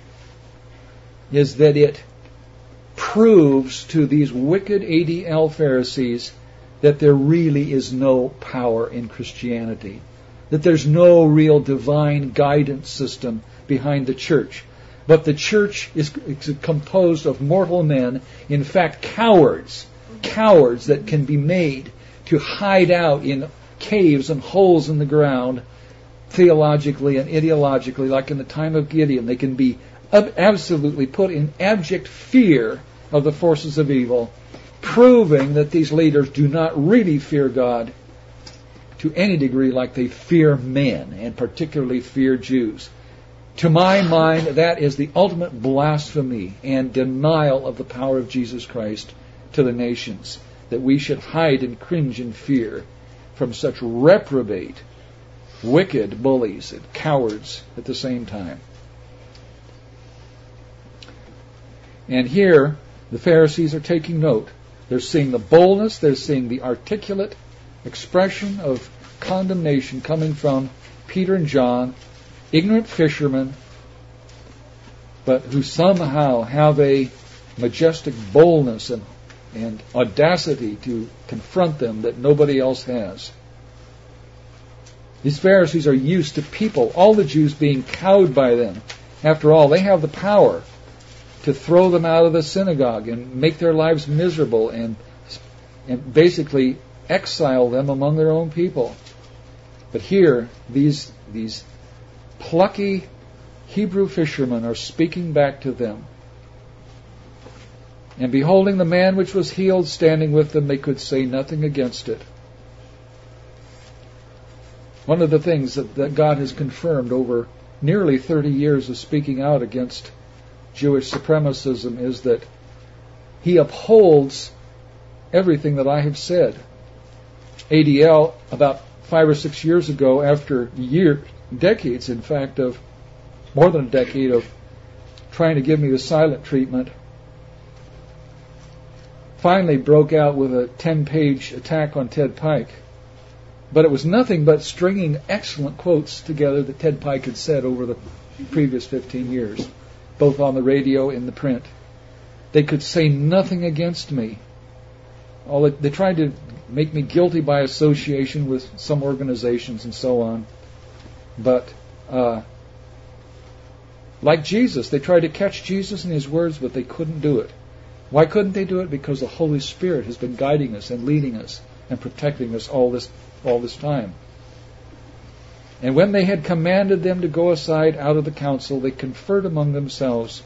is that it proves to these wicked A D L Pharisees that there really is no power in Christianity, that there's no real divine guidance system behind the church. But the church is composed of mortal men, in fact cowards, cowards that can be made to hide out in caves and holes in the ground, theologically and ideologically, like in the time of Gideon. They can be absolutely put in abject fear of the forces of evil, proving that these leaders do not really fear God to any degree like they fear men, and particularly fear Jews. To my mind, that is the ultimate blasphemy and denial of the power of Jesus Christ to the nations, that we should hide and cringe in fear from such reprobate, wicked bullies and cowards at the same time. And here, the Pharisees are taking note. They're seeing the boldness, they're seeing the articulate expression of condemnation coming from Peter and John, ignorant fishermen, but who somehow have a majestic boldness and, and audacity to confront them that nobody else has. These Pharisees are used to people, all the Jews, being cowed by them. After all, they have the power to throw them out of the synagogue and make their lives miserable and, and basically exile them among their own people. But here, these, these plucky Hebrew fishermen are speaking back to them. And beholding the man which was healed standing with them, they could say nothing against it. One of the things that, that God has confirmed over nearly thirty years of speaking out against Jewish supremacism is that He upholds everything that I have said. A D L, about five or six years ago, after years, decades, in fact, of more than a decade of trying to give me the silent treatment, finally broke out with a ten-page attack on Ted Pike. But it was nothing but stringing excellent quotes together that Ted Pike had said over the previous fifteen years, both on the radio and the print. They could say nothing against me. All they, they tried to make me guilty by association with some organizations and so on. But uh, like Jesus, they tried to catch Jesus in His words, but they couldn't do it. Why couldn't they do it? Because the Holy Spirit has been guiding us and leading us and protecting us all this all this time. And when they had commanded them to go aside out of the council, they conferred among themselves,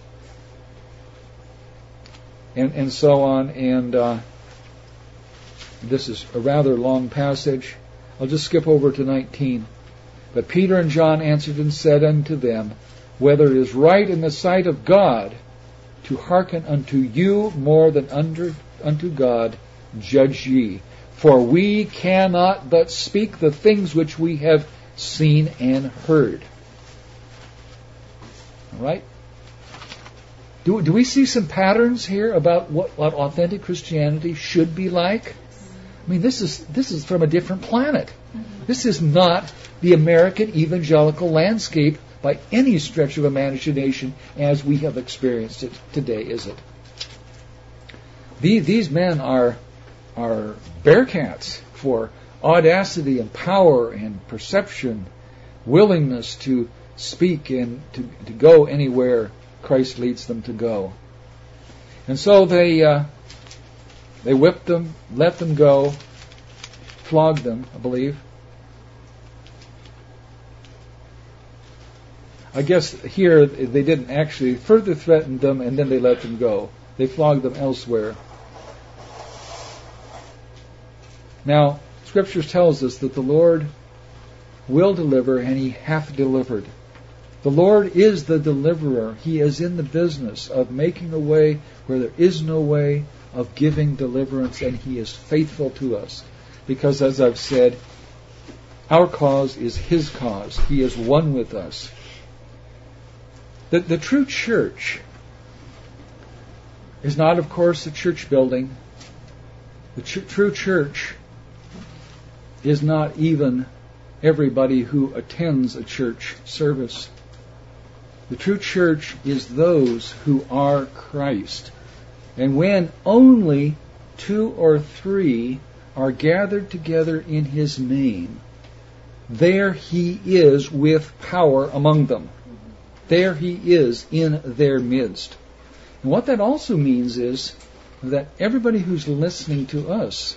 and, and so on. And uh, this is a rather long passage. I'll just skip over to nineteen. But Peter and John answered and said unto them, whether it is right in the sight of God to hearken unto you more than under, unto God, judge ye. For we cannot but speak the things which we have seen and heard. All right? Do, do we see some patterns here about what, what authentic Christianity should be like? I mean, this is this is from a different planet. This is not the American evangelical landscape by any stretch of imagination as we have experienced it today, is it? These, these men are are bearcats for audacity and power and perception, willingness to speak and to, to go anywhere Christ leads them to go. And so they uh, they whipped them, let them go, flogged them, I believe. I guess here they didn't actually further threaten them and then they let them go. They flogged them elsewhere. Now, Scripture tells us that the Lord will deliver, and He hath delivered. The Lord is the deliverer. He is in the business of making a way where there is no way, of giving deliverance, and He is faithful to us. because, as I've said, our cause is His cause. He is one with us. The, the true church is not, of course, a church building. The ch- true church is not even everybody who attends a church service. The true church is those who are Christ. And when only two or three are gathered together in His name, there He is with power among them. There He is in their midst. And what that also means is that everybody who's listening to us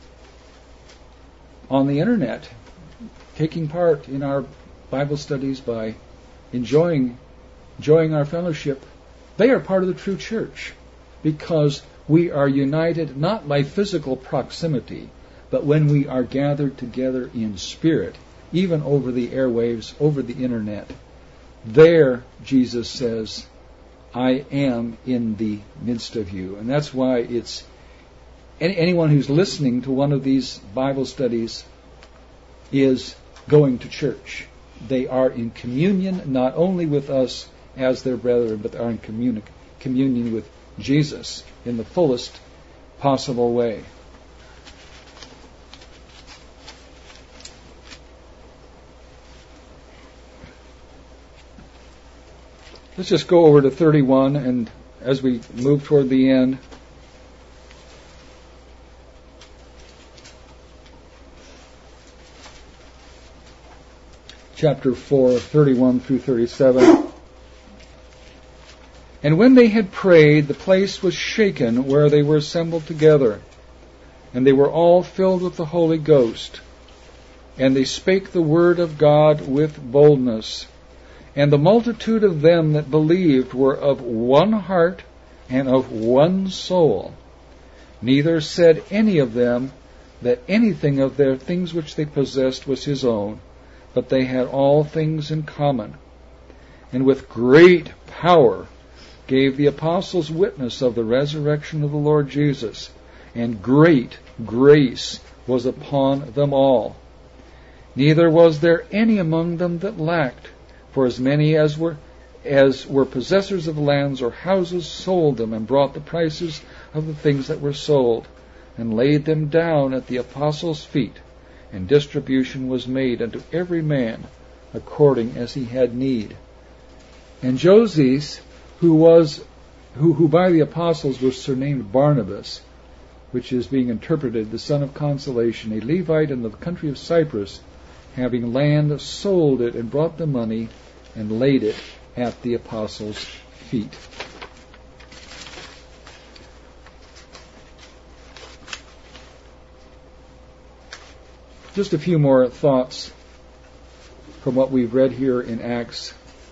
on the internet, taking part in our Bible studies by enjoying enjoying our fellowship, they are part of the true church, because we are united not by physical proximity, but when we are gathered together in spirit, even over the airwaves, over the internet. There, Jesus says, I am in the midst of you. And that's why it's any, anyone who's listening to one of these Bible studies is going to church. They are in communion not only with us as their brethren, but are in communi- communion with Jesus in the fullest possible way. Let's just go over to thirty-one, and as we move toward the end, chapter four, thirty-one through thirty-seven. And when they had prayed, the place was shaken where they were assembled together, and they were all filled with the Holy Ghost, and they spake the word of God with boldness. And the multitude of them that believed were of one heart and of one soul. Neither said any of them that anything of their things which they possessed was his own, but they had all things in common. And with great power gave the apostles witness of the resurrection of the Lord Jesus, and great grace was upon them all. Neither was there any among them that lacked, for as many as were as were possessors of lands or houses sold them, and brought the prices of the things that were sold, and laid them down at the apostles' feet, and distribution was made unto every man according as he had need. And Joses, who was who, who by the apostles was surnamed Barnabas, which is being interpreted the son of consolation, a Levite in the country of Cyprus, having land, sold it, and brought the money, and laid it at the apostles' feet. Just a few more thoughts from what we've read here in Acts.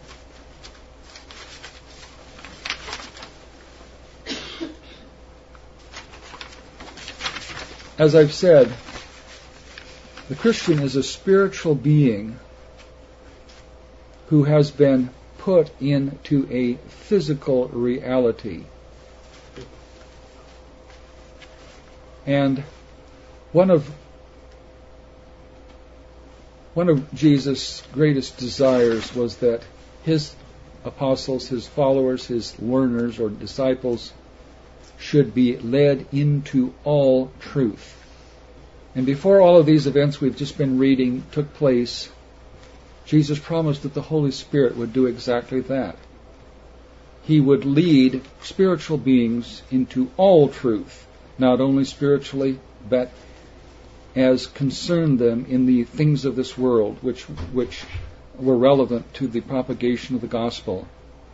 As I've said, the Christian is a spiritual being who has been put into a physical reality. And one of one of Jesus' greatest desires was that his apostles, his followers, his learners or disciples should be led into all truth. And before all of these events we've just been reading took place, Jesus promised that the Holy Spirit would do exactly that. He would lead spiritual beings into all truth, not only spiritually, but as concerned them in the things of this world, which which were relevant to the propagation of the gospel.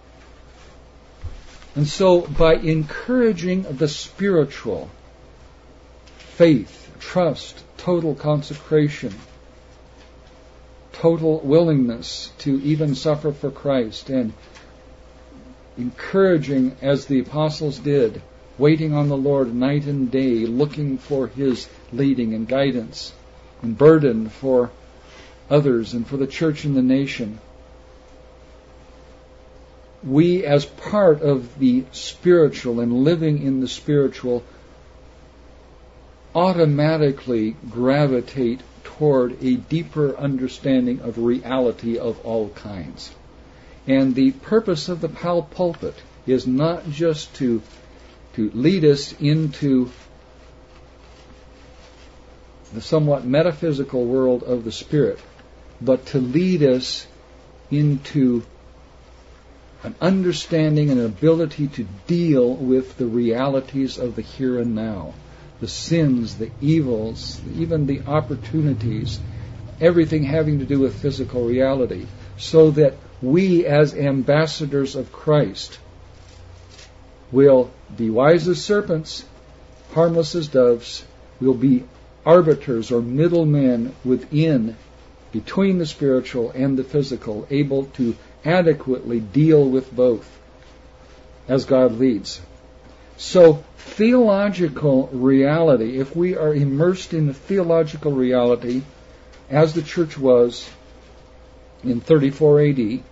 And so, by encouraging the spiritual, faith, trust, total consecration, total willingness to even suffer for Christ, and encouraging, as the apostles did, waiting on the Lord night and day, looking for His leading and guidance, and burden for others and for the church and the nation. We, as part of the spiritual and living in the spiritual, automatically gravitate toward a deeper understanding of reality of all kinds. And the purpose of the pal- pulpit is not just to, to lead us into the somewhat metaphysical world of the Spirit, but to lead us into an understanding and an ability to deal with the realities of the here and now, the sins, the evils, even the opportunities, everything having to do with physical reality, so that we as ambassadors of Christ will be wise as serpents, harmless as doves, will be arbiters or middlemen within, between the spiritual and the physical, able to adequately deal with both as God leads. So, theological reality, if we are immersed in the theological reality, as the church was in thirty-four A D,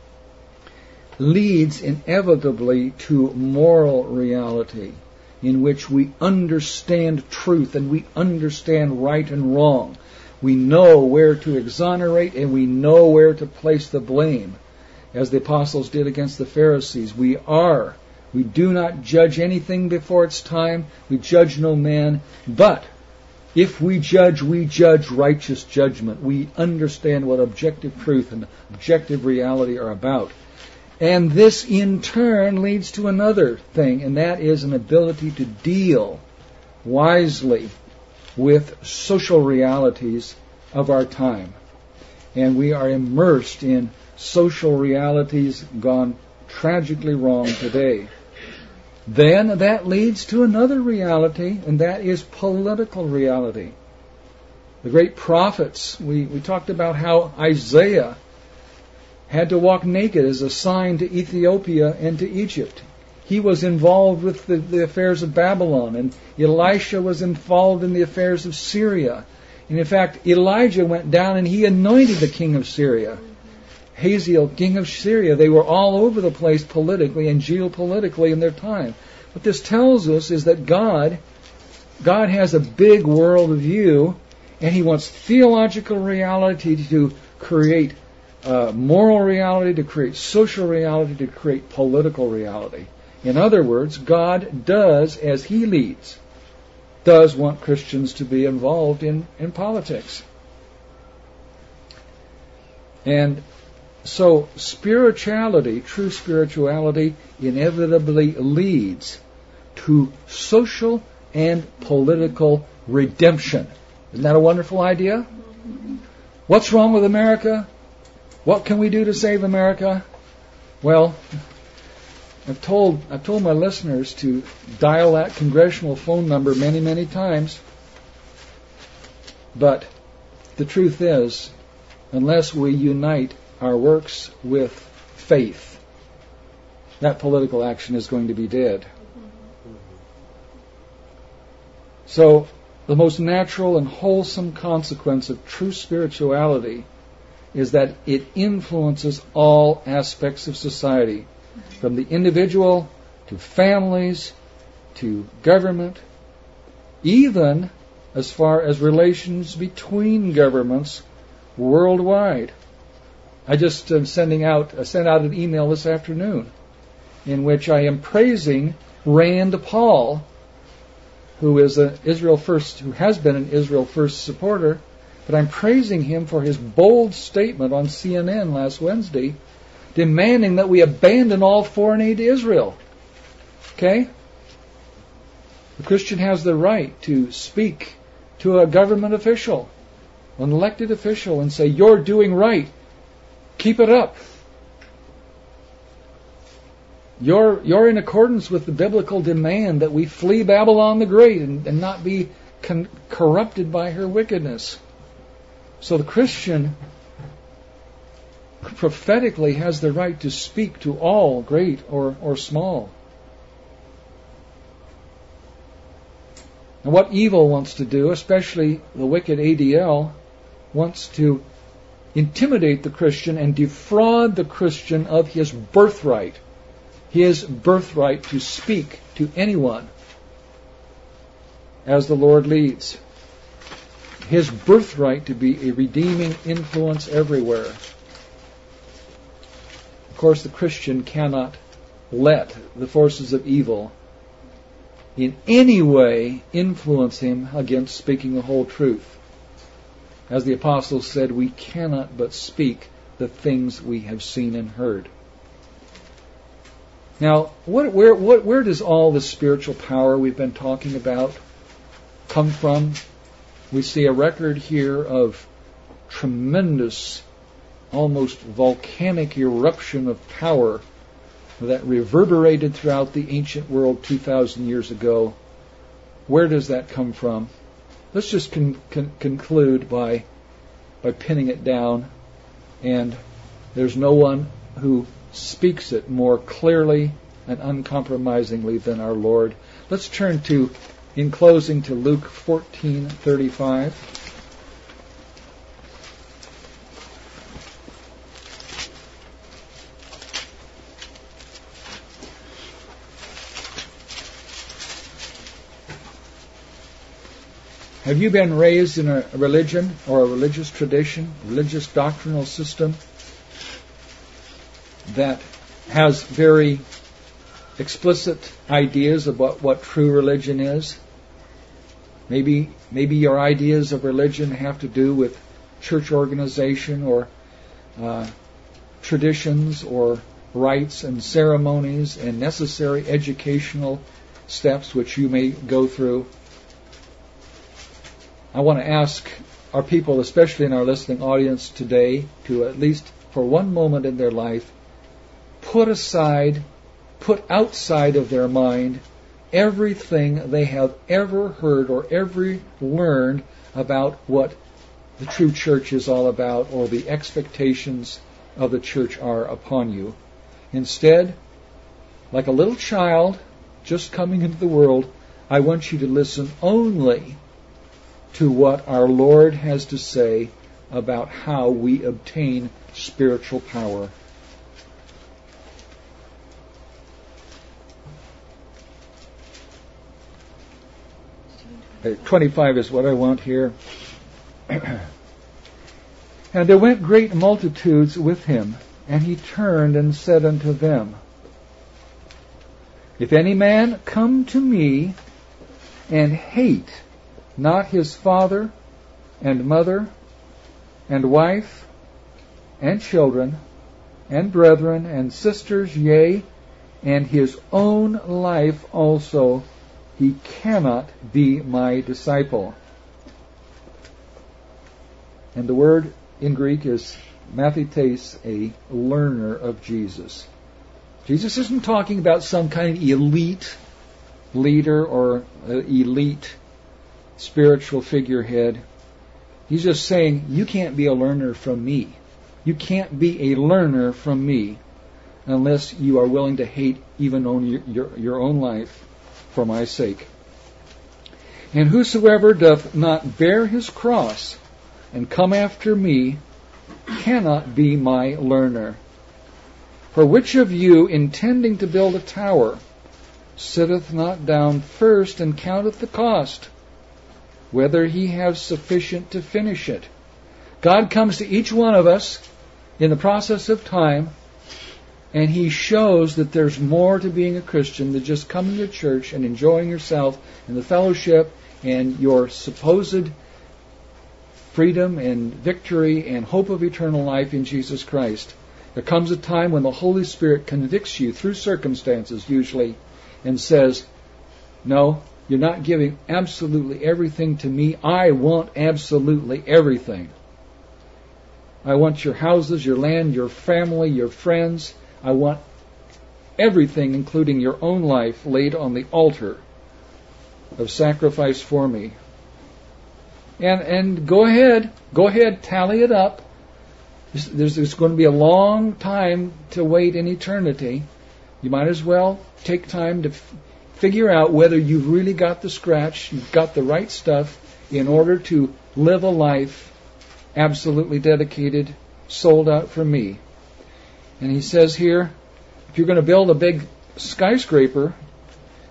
leads inevitably to moral reality, in which we understand truth and we understand right and wrong. We know where to exonerate and we know where to place the blame, as the apostles did against the Pharisees. We are. We do not judge anything before its time. We judge no man. But if we judge, we judge righteous judgment. We understand what objective truth and objective reality are about. And this in turn leads to another thing, and that is an ability to deal wisely with social realities of our time. And we are immersed in social realities gone tragically wrong today. Then that leads to another reality, and that is political reality. The great prophets, we, we talked about how Isaiah had to walk naked as a sign to Ethiopia and to Egypt. He was involved with the, the affairs of Babylon, and Elisha was involved in the affairs of Syria. And in fact, Elijah went down and he anointed the king of Syria, Hazael, king of Syria. They were all over the place politically and geopolitically in their time. What this tells us is that God, God has a big world view, and He wants theological reality to create uh, moral reality, to create social reality, to create political reality. In other words, God does, as He leads, does want Christians to be involved in, in politics. And so spirituality, true spirituality, inevitably leads to social and political redemption. Isn't that a wonderful idea? What's wrong with America? What can we do to save America? Well, I've told I've told my listeners to dial that congressional phone number many, many times. But the truth is, unless we unite our works with faith, that political action is going to be dead. So, the most natural and wholesome consequence of true spirituality is that it influences all aspects of society, from the individual to families to government, even as far as relations between governments worldwide. I just am sending out, I sent out an email this afternoon in which I am praising Rand Paul, who is an Israel First, who has been an Israel First supporter, but I'm praising him for his bold statement on C N N last Wednesday, demanding that we abandon all foreign aid to Israel. Okay? The Christian has the right to speak to a government official, an elected official, and say, "You're doing right. Keep it up. You're, you're in accordance with the biblical demand that we flee Babylon the Great and, and not be con- corrupted by her wickedness." So the Christian prophetically has the right to speak to all, great or, or small. And what evil wants to do, especially the wicked A D L, wants to intimidate the Christian and defraud the Christian of his birthright, his birthright to speak to anyone as the Lord leads. His birthright to be a redeeming influence everywhere. Of course, the Christian cannot let the forces of evil in any way influence him against speaking the whole truth. As the apostles said, we cannot but speak the things we have seen and heard. Now, what, where, what, where does all the spiritual power we've been talking about come from? We see a record here of tremendous, almost volcanic eruption of power that reverberated throughout the ancient world two thousand years ago. Where does that come from? Let's just con- con- conclude by by pinning it down. And there's no one who speaks it more clearly and uncompromisingly than our Lord. Let's turn to, in closing, to Luke fourteen thirty-five. Have you been raised in a religion or a religious tradition, religious doctrinal system that has very explicit ideas about what true religion is? Maybe, maybe your ideas of religion have to do with church organization or uh, traditions or rites and ceremonies and necessary educational steps which you may go through. I want to ask our people, especially in our listening audience today, to at least for one moment in their life, put aside, put outside of their mind everything they have ever heard or ever learned about what the true church is all about or the expectations of the church are upon you. Instead, like a little child just coming into the world, I want you to listen only to what our Lord has to say about how we obtain spiritual power. twenty-five is what I want here. And there went great multitudes with him, and he turned and said unto them, If any man come to me and hate not his father and mother and wife and children and brethren and sisters, yea, and his own life also, he cannot be my disciple. And the word in Greek is mathetes, a learner of Jesus. Jesus isn't talking about some kind of elite leader or uh, elite spiritual figurehead. He's just saying, you can't be a learner from me. You can't be a learner from me unless you are willing to hate even on your, your, your own life for my sake. And whosoever doth not bear his cross and come after me cannot be my learner. For which of you, intending to build a tower, sitteth not down first and counteth the cost, whether he have sufficient to finish it? God comes to each one of us in the process of time, and he shows that there's more to being a Christian than just coming to church and enjoying yourself and the fellowship and your supposed freedom and victory and hope of eternal life in Jesus Christ. There comes a time when the Holy Spirit convicts you through circumstances usually and says, no, you're not giving absolutely everything to me. I want absolutely everything. I want your houses, your land, your family, your friends. I want everything, including your own life, laid on the altar of sacrifice for me. And and go ahead, go ahead, tally it up. There's, there's going to be a long time to wait in eternity. You might as well take time to f- figure out whether you've really got the scratch, you've got the right stuff in order to live a life absolutely dedicated, sold out for me. And he says here, if you're going to build a big skyscraper,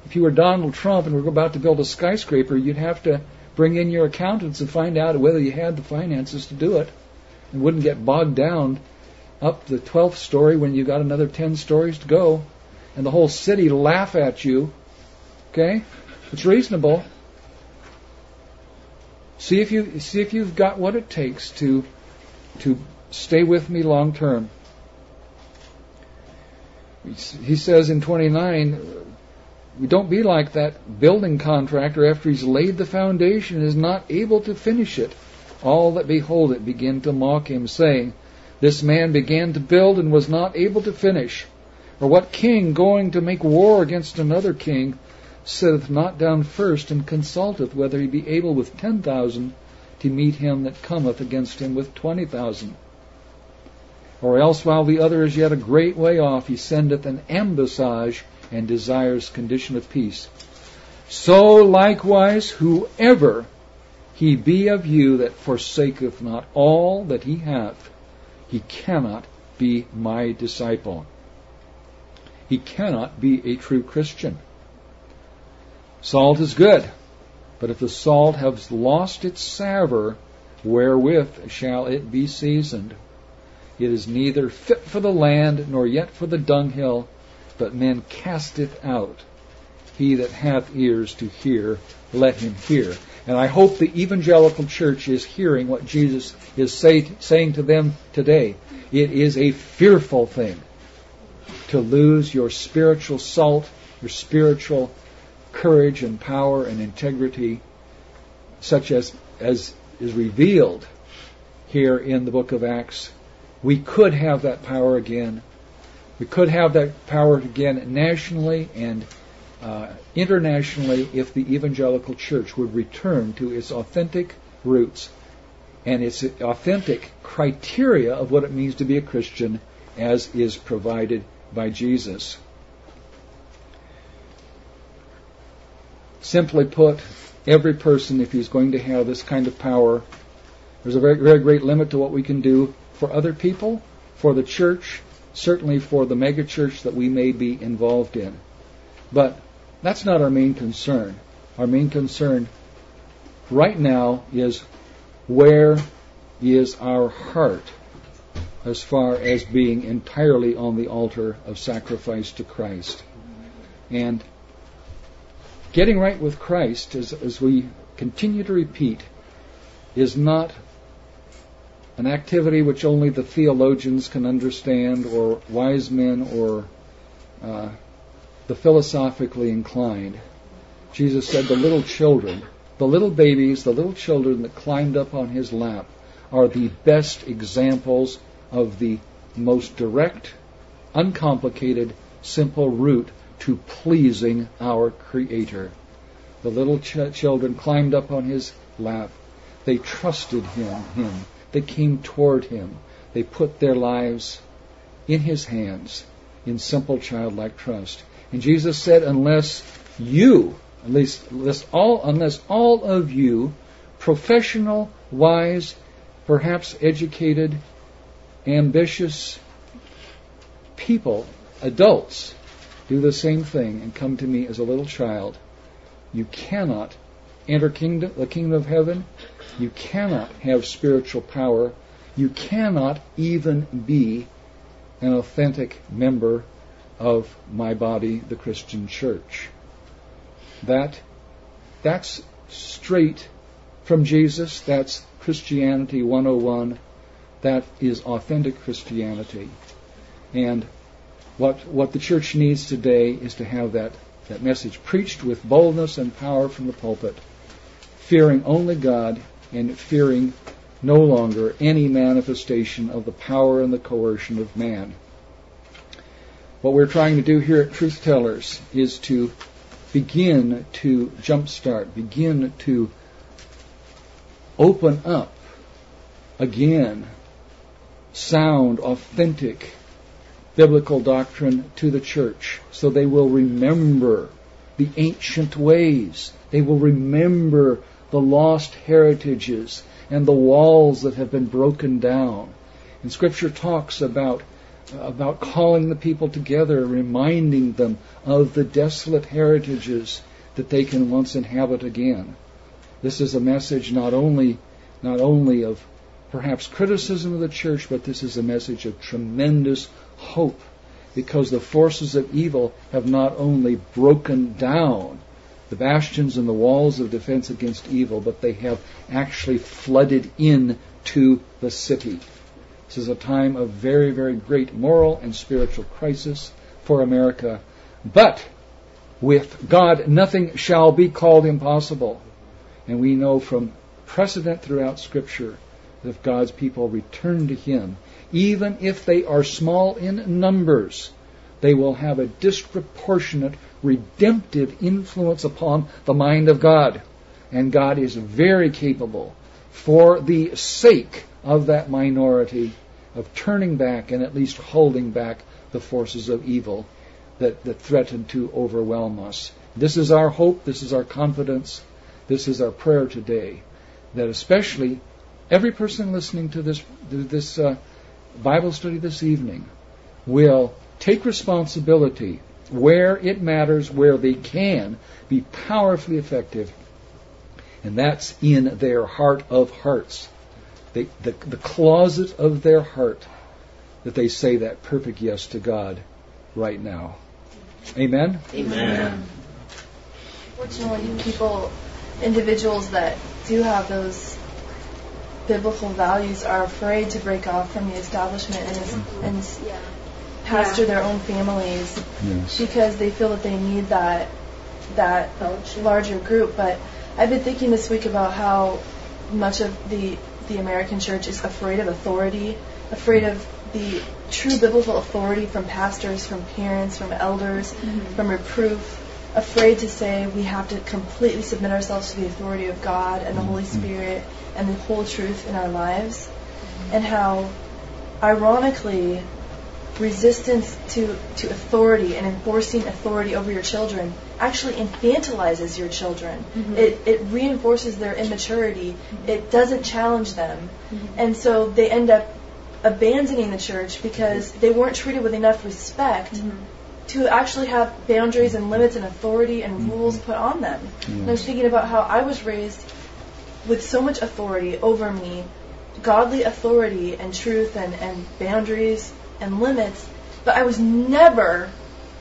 if you were Donald Trump and were about to build a skyscraper, you'd have to bring in your accountants and find out whether you had the finances to do it, and wouldn't get bogged down up the twelfth story when you got another ten stories to go, and the whole city laugh at you. Okay? It's reasonable. See if you see if you've got what it takes to to stay with me long term. He says in twenty-nine, we don't be like that building contractor after he's laid the foundation and is not able to finish it. All that behold it begin to mock him, saying, this man began to build and was not able to finish. Or what king going to make war against another king sitteth not down first and consulteth whether he be able with ten thousand to meet him that cometh against him with twenty thousand? Or else while the other is yet a great way off, he sendeth an ambassage and desires condition of peace. So likewise, whoever he be of you that forsaketh not all that he hath, he cannot be my disciple. He cannot be a true Christian. Salt is good, but if the salt has lost its savour, wherewith shall it be seasoned? It is neither fit for the land, nor yet for the dunghill, but men cast it out. He that hath ears to hear, let him hear. And I hope the evangelical church is hearing what Jesus is say, saying to them today. It is a fearful thing to lose your spiritual salt, your spiritual courage and power and integrity, such as, as is revealed here in the book of Acts. We could have that power again. We could have that power again nationally and uh, internationally if the evangelical church would return to its authentic roots and its authentic criteria of what it means to be a Christian as is provided by Jesus. Simply put, every person, if he's going to have this kind of power, there's a very, very great limit to what we can do for other people, for the church, certainly for the megachurch that we may be involved in. But that's not our main concern. Our main concern right now is where is our heart as far as being entirely on the altar of sacrifice to Christ. And getting right with Christ, as, as we continue to repeat, is not an activity which only the theologians can understand, or wise men, or uh, the philosophically inclined. Jesus said the little children, the little babies, the little children that climbed up on his lap are the best examples of the most direct, uncomplicated, simple route to pleasing our Creator. The little ch- children climbed up on his lap. They trusted him, him. They came toward him. They put their lives in his hands in simple childlike trust. And Jesus said, unless you, at least unless all, unless all of you, professional, wise, perhaps educated, ambitious people, adults, do the same thing and come to me as a little child, you cannot enter kingdom, the kingdom of heaven. You cannot have spiritual power. You cannot even be an authentic member of my body, the Christian church. That, that's straight from Jesus. That's Christianity one oh one. That is authentic Christianity. And what what the church needs today is to have that, that message preached with boldness and power from the pulpit, fearing only God and fearing no longer any manifestation of the power and the coercion of man. What we're trying to do here at Truth Tellers is to begin to jumpstart, begin to open up again sound, authentic biblical doctrine to the church, so they will remember the ancient ways. They will remember the lost heritages and the walls that have been broken down. And Scripture talks about about calling the people together, reminding them of the desolate heritages that they can once inhabit again. This is a message not only not only of perhaps criticism of the church, but this is a message of tremendous hope, because the forces of evil have not only broken down the bastions and the walls of defense against evil, but they have actually flooded in to the city. This is a time of very, very great moral and spiritual crisis for America. But with God, nothing shall be called impossible. And we know from precedent throughout Scripture that if God's people return to Him, even if they are small in numbers, they will have a disproportionate redemptive influence upon the mind of God. And God is very capable, for the sake of that minority, of turning back and at least holding back the forces of evil that, that threaten to overwhelm us. This is our hope, this is our confidence, this is our prayer today, that especially every person listening to this, this uh, Bible study this evening will take responsibility where it matters, where they can be powerfully effective, and that's in their heart of hearts. They, the, the closet of their heart, that they say that perfect yes to God right now. Amen? Amen. Fortunately, people, individuals that do have those biblical values are afraid to break off from the establishment and, and yeah. pastor yeah. their own families yes. because they feel that they need that that larger group. But I've been thinking this week about how much of the the American church is afraid of authority, afraid of the true biblical authority from pastors, from parents, from elders, mm-hmm. from reproof, afraid to say we have to completely submit ourselves to the authority of God and the Holy Spirit and the whole truth in our lives, and how, ironically, resistance to, to authority and enforcing authority over your children actually infantilizes your children. Mm-hmm. It, it reinforces their immaturity. Mm-hmm. It doesn't challenge them. Mm-hmm. And so they end up abandoning the church because they weren't treated with enough respect mm-hmm. to actually have boundaries and limits and authority and mm-hmm. rules put on them. Mm-hmm. And I was thinking about how I was raised with so much authority over me, godly authority and truth and, and boundaries and limits, but I was never,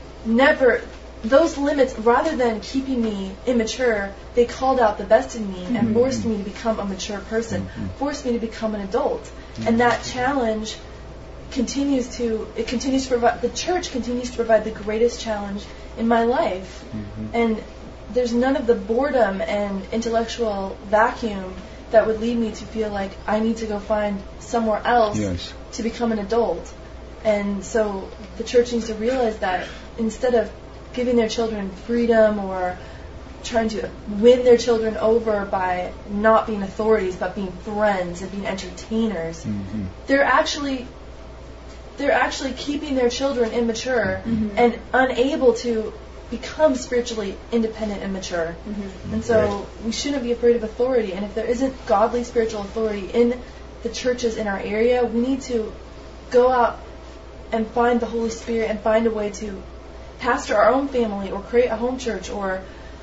never, those limits, rather than keeping me immature, they called out the best in me and forced me to become a mature person, forced me to become an adult. And that challenge continues to, it continues to provide, the church continues to provide the greatest challenge in my life. Mm-hmm. And there's none of the boredom and intellectual vacuum that would lead me to feel like I need to go find somewhere else yes. to become an adult. And so the church needs to realize that instead of giving their children freedom or trying to win their children over by not being authorities but being friends and being entertainers, mm-hmm. they're actually they're actually keeping their children immature mm-hmm. and unable to become spiritually independent and mature. Mm-hmm. And so right. we shouldn't be afraid of authority. And if there isn't godly spiritual authority in the churches in our area, we need to go out and find the Holy Spirit and find a way to pastor our own family or create a home church or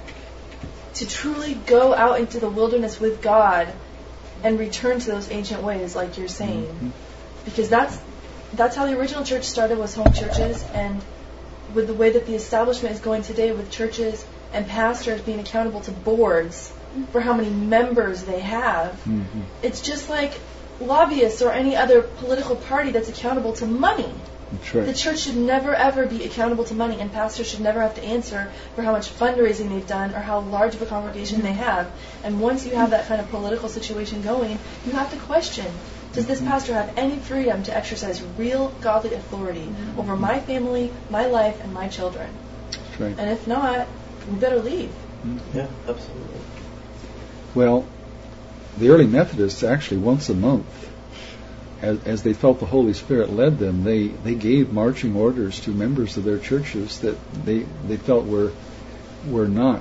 to truly go out into the wilderness with God and return to those ancient ways like you're saying. Mm-hmm. Because that's that's how the original church started, was home churches, and with the way that the establishment is going today with churches and pastors being accountable to boards for how many members they have, mm-hmm. it's just like lobbyists or any other political party that's accountable to money. That's right. The church should never ever be accountable to money, and pastors should never have to answer for how much fundraising they've done or how large of a congregation they have. And once you have that kind of political situation going, you have to question, does this pastor have any freedom to exercise real godly authority mm-hmm. over my family, my life, and my children? That's right. And if not, we better leave. Mm-hmm. Yeah, absolutely. Well, the early Methodists actually once a month, as, as they felt the Holy Spirit led them, they, they gave marching orders to members of their churches that they, they felt were were not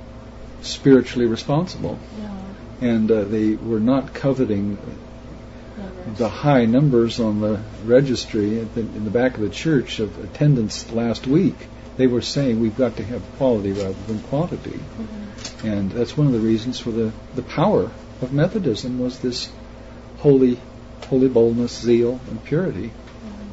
spiritually responsible. Yeah. And uh, they were not coveting numbers. the high numbers on the registry at the, in the back of the church of attendance last week. They were saying we've got to have quality rather than quantity. Mm-hmm. And that's one of the reasons for the, the power of Methodism was this holy, holy boldness, zeal, and purity. Mm-hmm.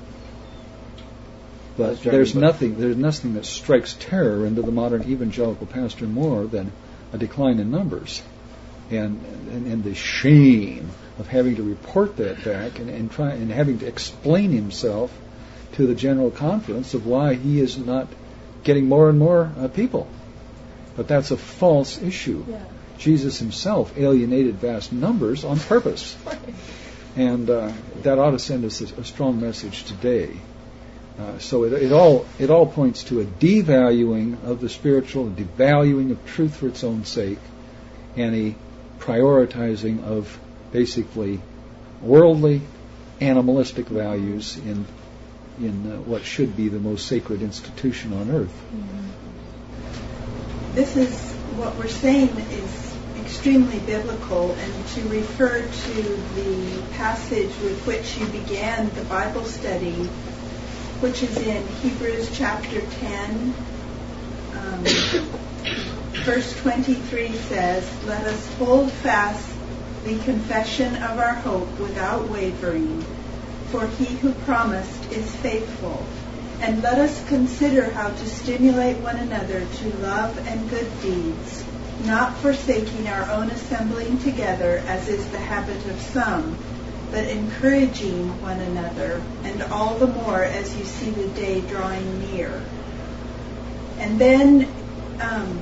But there's nothing, there's nothing that strikes terror into the modern evangelical pastor more than a decline in numbers. And, and, and the shame of having to report that back and, and try and having to explain himself to the general conference of why he is not getting more and more uh, people. But that's a false issue. Yeah. Jesus himself alienated vast numbers on purpose. And uh, that ought to send us a, a strong message today. Uh, so it, it all it all points to a devaluing of the spiritual, a devaluing of truth for its own sake, and a prioritizing of basically worldly, animalistic values in in uh, what should be the most sacred institution on earth. Mm-hmm. This is what we're saying is extremely biblical, and to refer to the passage with which you began the Bible study, which is in Hebrews chapter ten, um, verse twenty-three says, "Let us hold fast the confession of our hope without wavering, for he who promised is faithful. And let us consider how to stimulate one another to love and good deeds, not forsaking our own assembling together, as is the habit of some, but encouraging one another, and all the more as you see the day drawing near." And then um,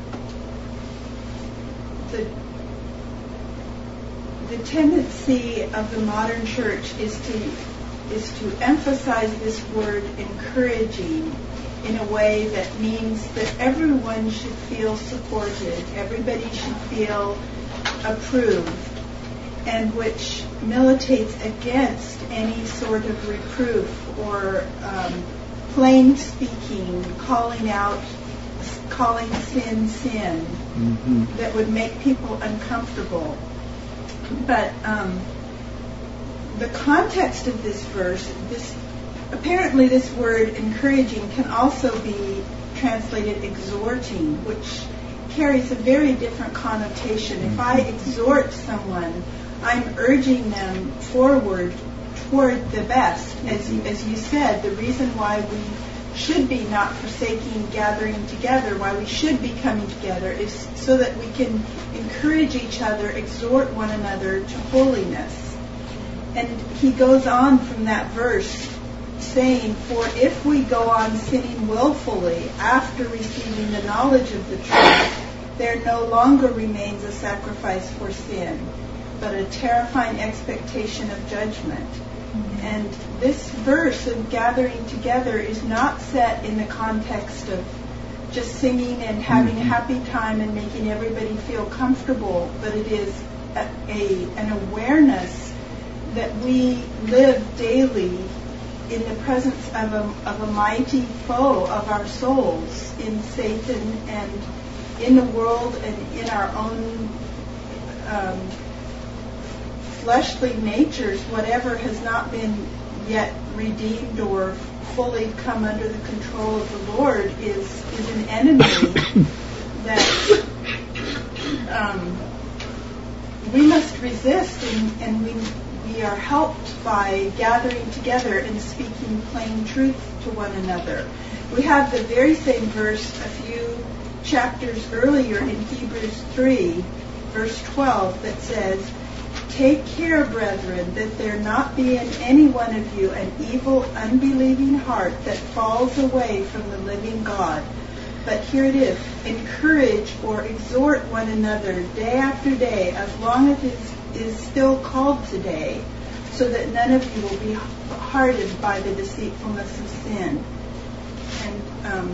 the the tendency of the modern church is to is to emphasize this word encouraging in a way that means that everyone should feel supported, everybody should feel approved, and which militates against any sort of reproof or um, plain speaking, calling out, calling sin sin, mm-hmm. that would make people uncomfortable. But um, the context of this verse, this apparently this word encouraging can also be translated exhorting, which carries a very different connotation. If I exhort someone, I'm urging them forward toward the best. As you, as you said, the reason why we should be not forsaking gathering together, why we should be coming together, is so that we can encourage each other, exhort one another to holiness. And he goes on from that verse saying, "For if we go on sinning willfully after receiving the knowledge of the truth, there no longer remains a sacrifice for sin, but a terrifying expectation of judgment." Mm-hmm. And this verse of gathering together is not set in the context of just singing and having mm-hmm. a happy time and making everybody feel comfortable, but it is a, a an awareness that we live daily in the presence of a, of a mighty foe of our souls, in Satan and in the world and in our own um, fleshly natures. Whatever has not been yet redeemed or fully come under the control of the Lord is, is an enemy that um, we must resist, and, and we we are helped by gathering together and speaking plain truth to one another. We have the very same verse a few chapters earlier in Hebrews three, verse twelve, that says, "Take care, brethren, that there not be in any one of you an evil, unbelieving heart that falls away from the living God. But here it is, encourage or exhort one another day after day, as long as it is is still called today, so that none of you will be hardened by the deceitfulness of sin." And um,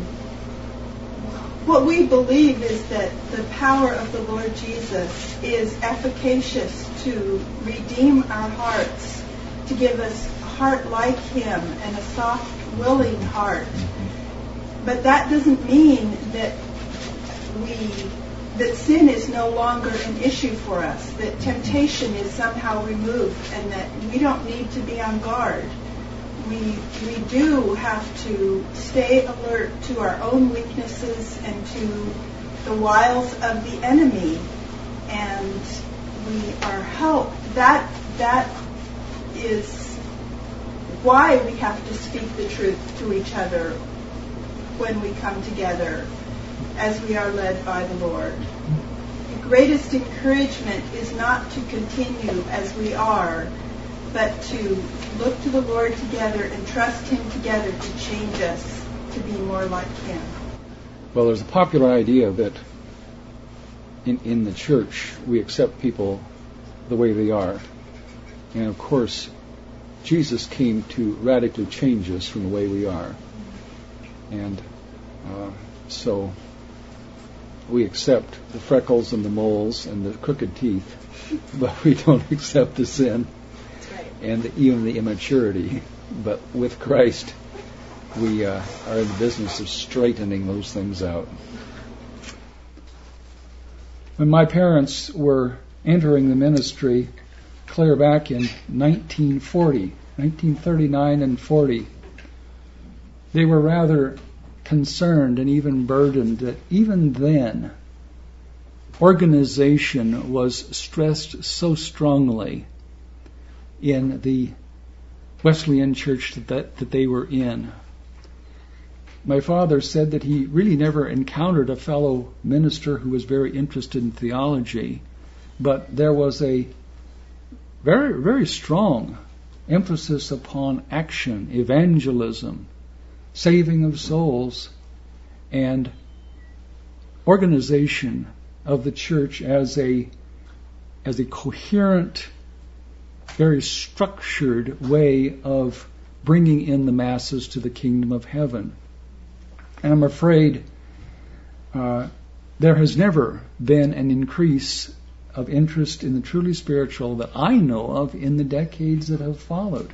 what we believe is that the power of the Lord Jesus is efficacious to redeem our hearts, to give us a heart like Him and a soft, willing heart. But that doesn't mean that we that sin is no longer an issue for us, that temptation is somehow removed, and that we don't need to be on guard. We we do have to stay alert to our own weaknesses and to the wiles of the enemy, and we are helped. That that is why we have to speak the truth to each other when we come together, as we are led by the Lord. The greatest encouragement is not to continue as we are, but to look to the Lord together and trust Him together to change us to be more like Him. Well, there's a popular idea that in, in the church we accept people the way they are. And of course, Jesus came to radically change us from the way we are. And uh, so we accept the freckles and the moles and the crooked teeth, but we don't accept the sin and the, even the immaturity. But with Christ, we uh, are in the business of straightening those things out. When my parents were entering the ministry clear back in nineteen forty, nineteen thirty-nine and forty, they were rather concerned and even burdened that even then organization was stressed so strongly in the Wesleyan church that, that, that they were in. My father said that he really never encountered a fellow minister who was very interested in theology, but there was a very, very strong emphasis upon action, evangelism, saving of souls, and organization of the church as a as a coherent, very structured way of bringing in the masses to the kingdom of heaven. And I'm afraid uh, there has never been an increase of interest in the truly spiritual that I know of in the decades that have followed.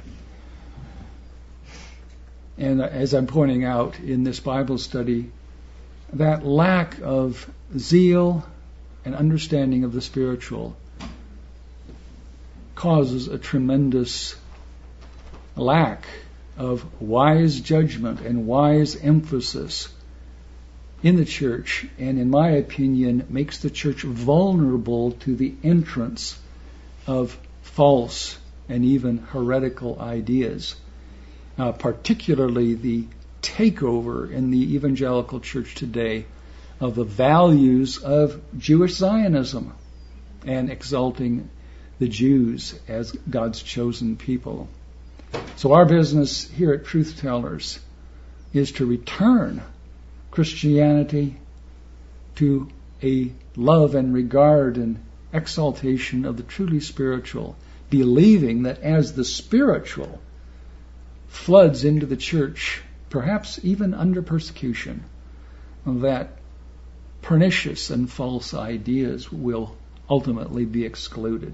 And as I'm pointing out in this Bible study, that lack of zeal and understanding of the spiritual causes a tremendous lack of wise judgment and wise emphasis in the church, and in my opinion makes the church vulnerable to the entrance of false and even heretical ideas. Uh, particularly the takeover in the evangelical church today of the values of Jewish Zionism and exalting the Jews as God's chosen people. So our business here at Truth Tellers is to return Christianity to a love and regard and exaltation of the truly spiritual, believing that as the spiritual floods into the church, perhaps even under persecution, that pernicious and false ideas will ultimately be excluded.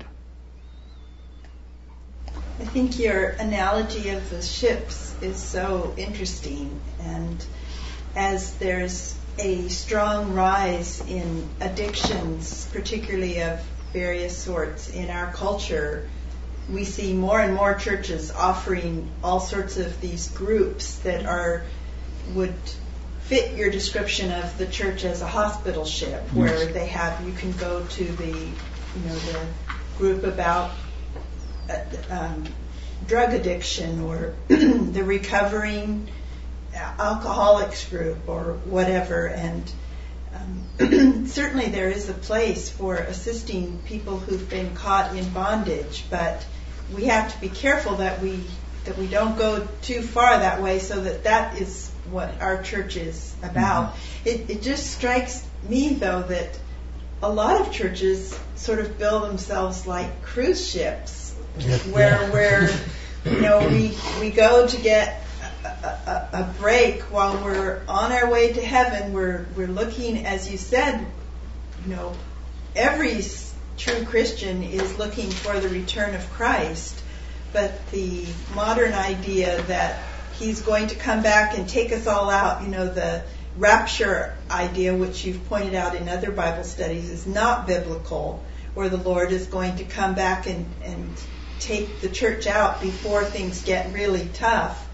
I think your analogy of the ships is so interesting, and as there's a strong rise in addictions, particularly of various sorts in our culture, we see more and more churches offering all sorts of these groups that are would fit your description of the church as a hospital ship, where yes. they have you can go to the you know the group about uh, um, drug addiction, or the recovering alcoholics group, or whatever, and um, certainly there is a place for assisting people who've been caught in bondage, but we have to be careful that we that we don't go too far that way, so that that is what our church is about. Mm-hmm. It, it just strikes me, though, that a lot of churches sort of bill themselves like cruise ships, where Yeah. where you know we we go to get a, a, a break while we're on our way to heaven. We're we're looking, as you said, you know, every true Christian is looking for the return of Christ, but the modern idea that He's going to come back and take us all out, you know, the rapture idea, which you've pointed out in other Bible studies, is not biblical, where the Lord is going to come back and, and take the church out before things get really tough,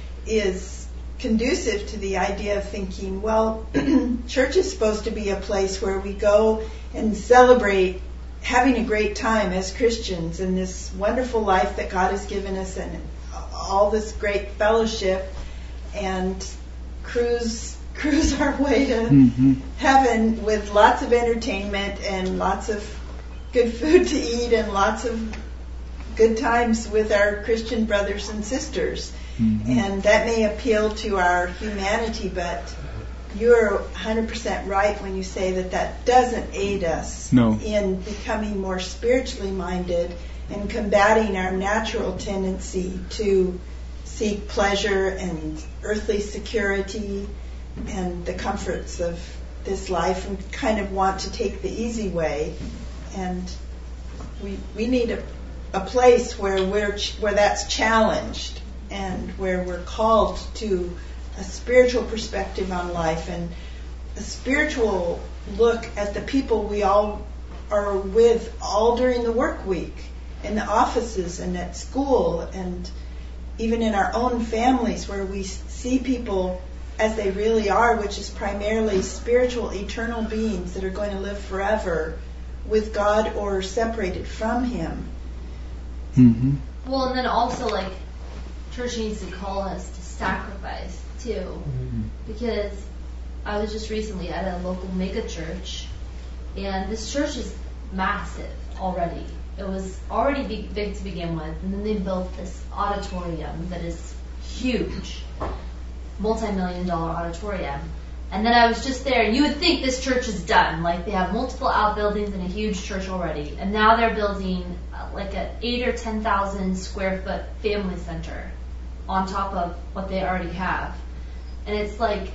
is conducive to the idea of thinking, well, church is supposed to be a place where we go and celebrate having a great time as Christians and this wonderful life that God has given us and all this great fellowship, and cruise cruise our way to mm-hmm. heaven with lots of entertainment and lots of good food to eat and lots of good times with our Christian brothers and sisters. Mm-hmm. And that may appeal to our humanity, but you're one hundred percent right when you say that that doesn't aid us no. in becoming more spiritually minded and combating our natural tendency to seek pleasure and earthly security and the comforts of this life and kind of want to take the easy way. And we we need a, a place where we're where that's challenged and where we're called to a spiritual perspective on life and a spiritual look at the people we all are with all during the work week, in the offices and at school and even in our own families, where we see people as they really are, which is primarily spiritual, eternal beings that are going to live forever with God or separated from Him. Mm-hmm. Well, and then also, like, church needs to call us to sacrifice, too. Mm-hmm. Because I was just recently at a local mega church, and this church is massive already. It was already big, big to begin with, and then they built this auditorium that is huge, multi-million dollar auditorium. And then I was just there, and you would think this church is done. Like, they have multiple outbuildings and a huge church already. And now they're building uh, like an eight or ten thousand square foot family center on top of what they already have. And it's like,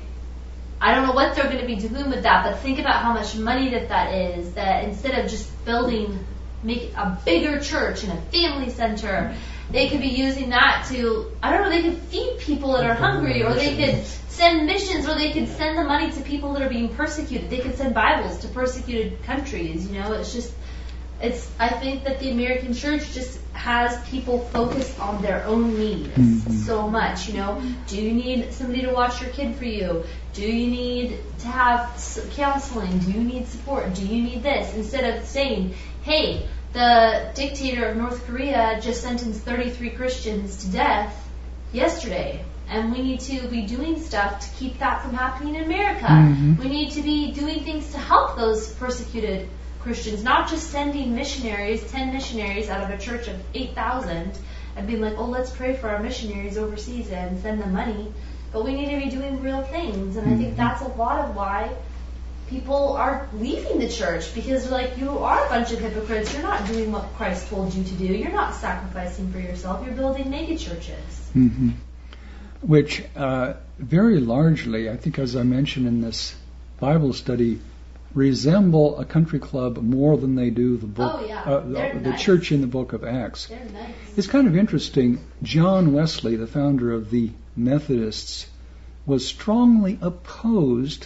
I don't know what they're going to be doing with that, but think about how much money that that is, that instead of just building, make a bigger church and a family center, they could be using that to, I don't know, they could feed people that are hungry, or they could send missions, or they could send the money to people that are being persecuted. They could send Bibles to persecuted countries, you know. It's just, it's, I think that the American church just has people focused on their own needs mm-hmm. so much, you know. Do you need somebody to watch your kid for you? Do you need to have counseling? Do you need support? Do you need this? Instead of saying, hey, the dictator of North Korea just sentenced thirty-three Christians to death yesterday, and we need to be doing stuff to keep that from happening in America. Mm-hmm. We need to be doing things to help those persecuted Christians, not just sending missionaries, ten missionaries out of a church of eight thousand, and being like, oh, let's pray for our missionaries overseas and send them money. But we need to be doing real things, and mm-hmm. I think that's a lot of why people are leaving the church, because they're like, you are a bunch of hypocrites. You're not doing what Christ told you to do. You're not sacrificing for yourself. You're building mega churches. Mm-hmm. Which uh, very largely, I think as I mentioned in this Bible study, resemble a country club more than they do the book, oh, yeah. uh, the, the nice. church in the book of Acts. They're nice. It's kind of interesting. John Wesley, the founder of the Methodists, was strongly opposed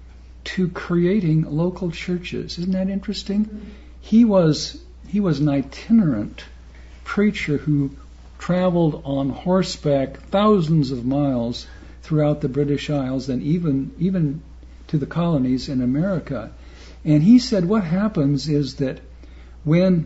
to creating local churches. Isn't that interesting? Mm-hmm. He was he was an itinerant preacher who traveled on horseback thousands of miles throughout the British Isles and even even to the colonies in America. And he said what happens is that when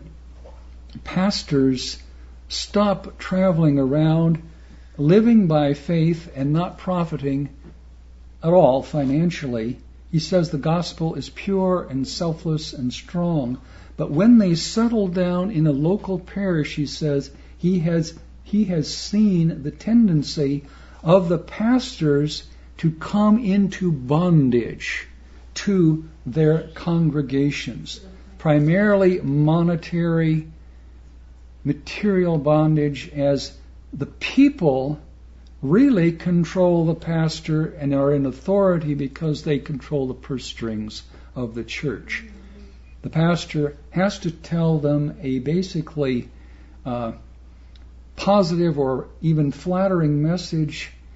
pastors stop traveling around, living by faith and not profiting at all financially, he says the gospel is pure and selfless and strong. But when they settle down in a local parish, he says, he has he has seen the tendency of the pastors to come into bondage to their congregations, primarily monetary, material bondage, as the people really control the pastor and are in authority because they control the purse strings of the church. The pastor has to tell them a basically uh, positive or even flattering message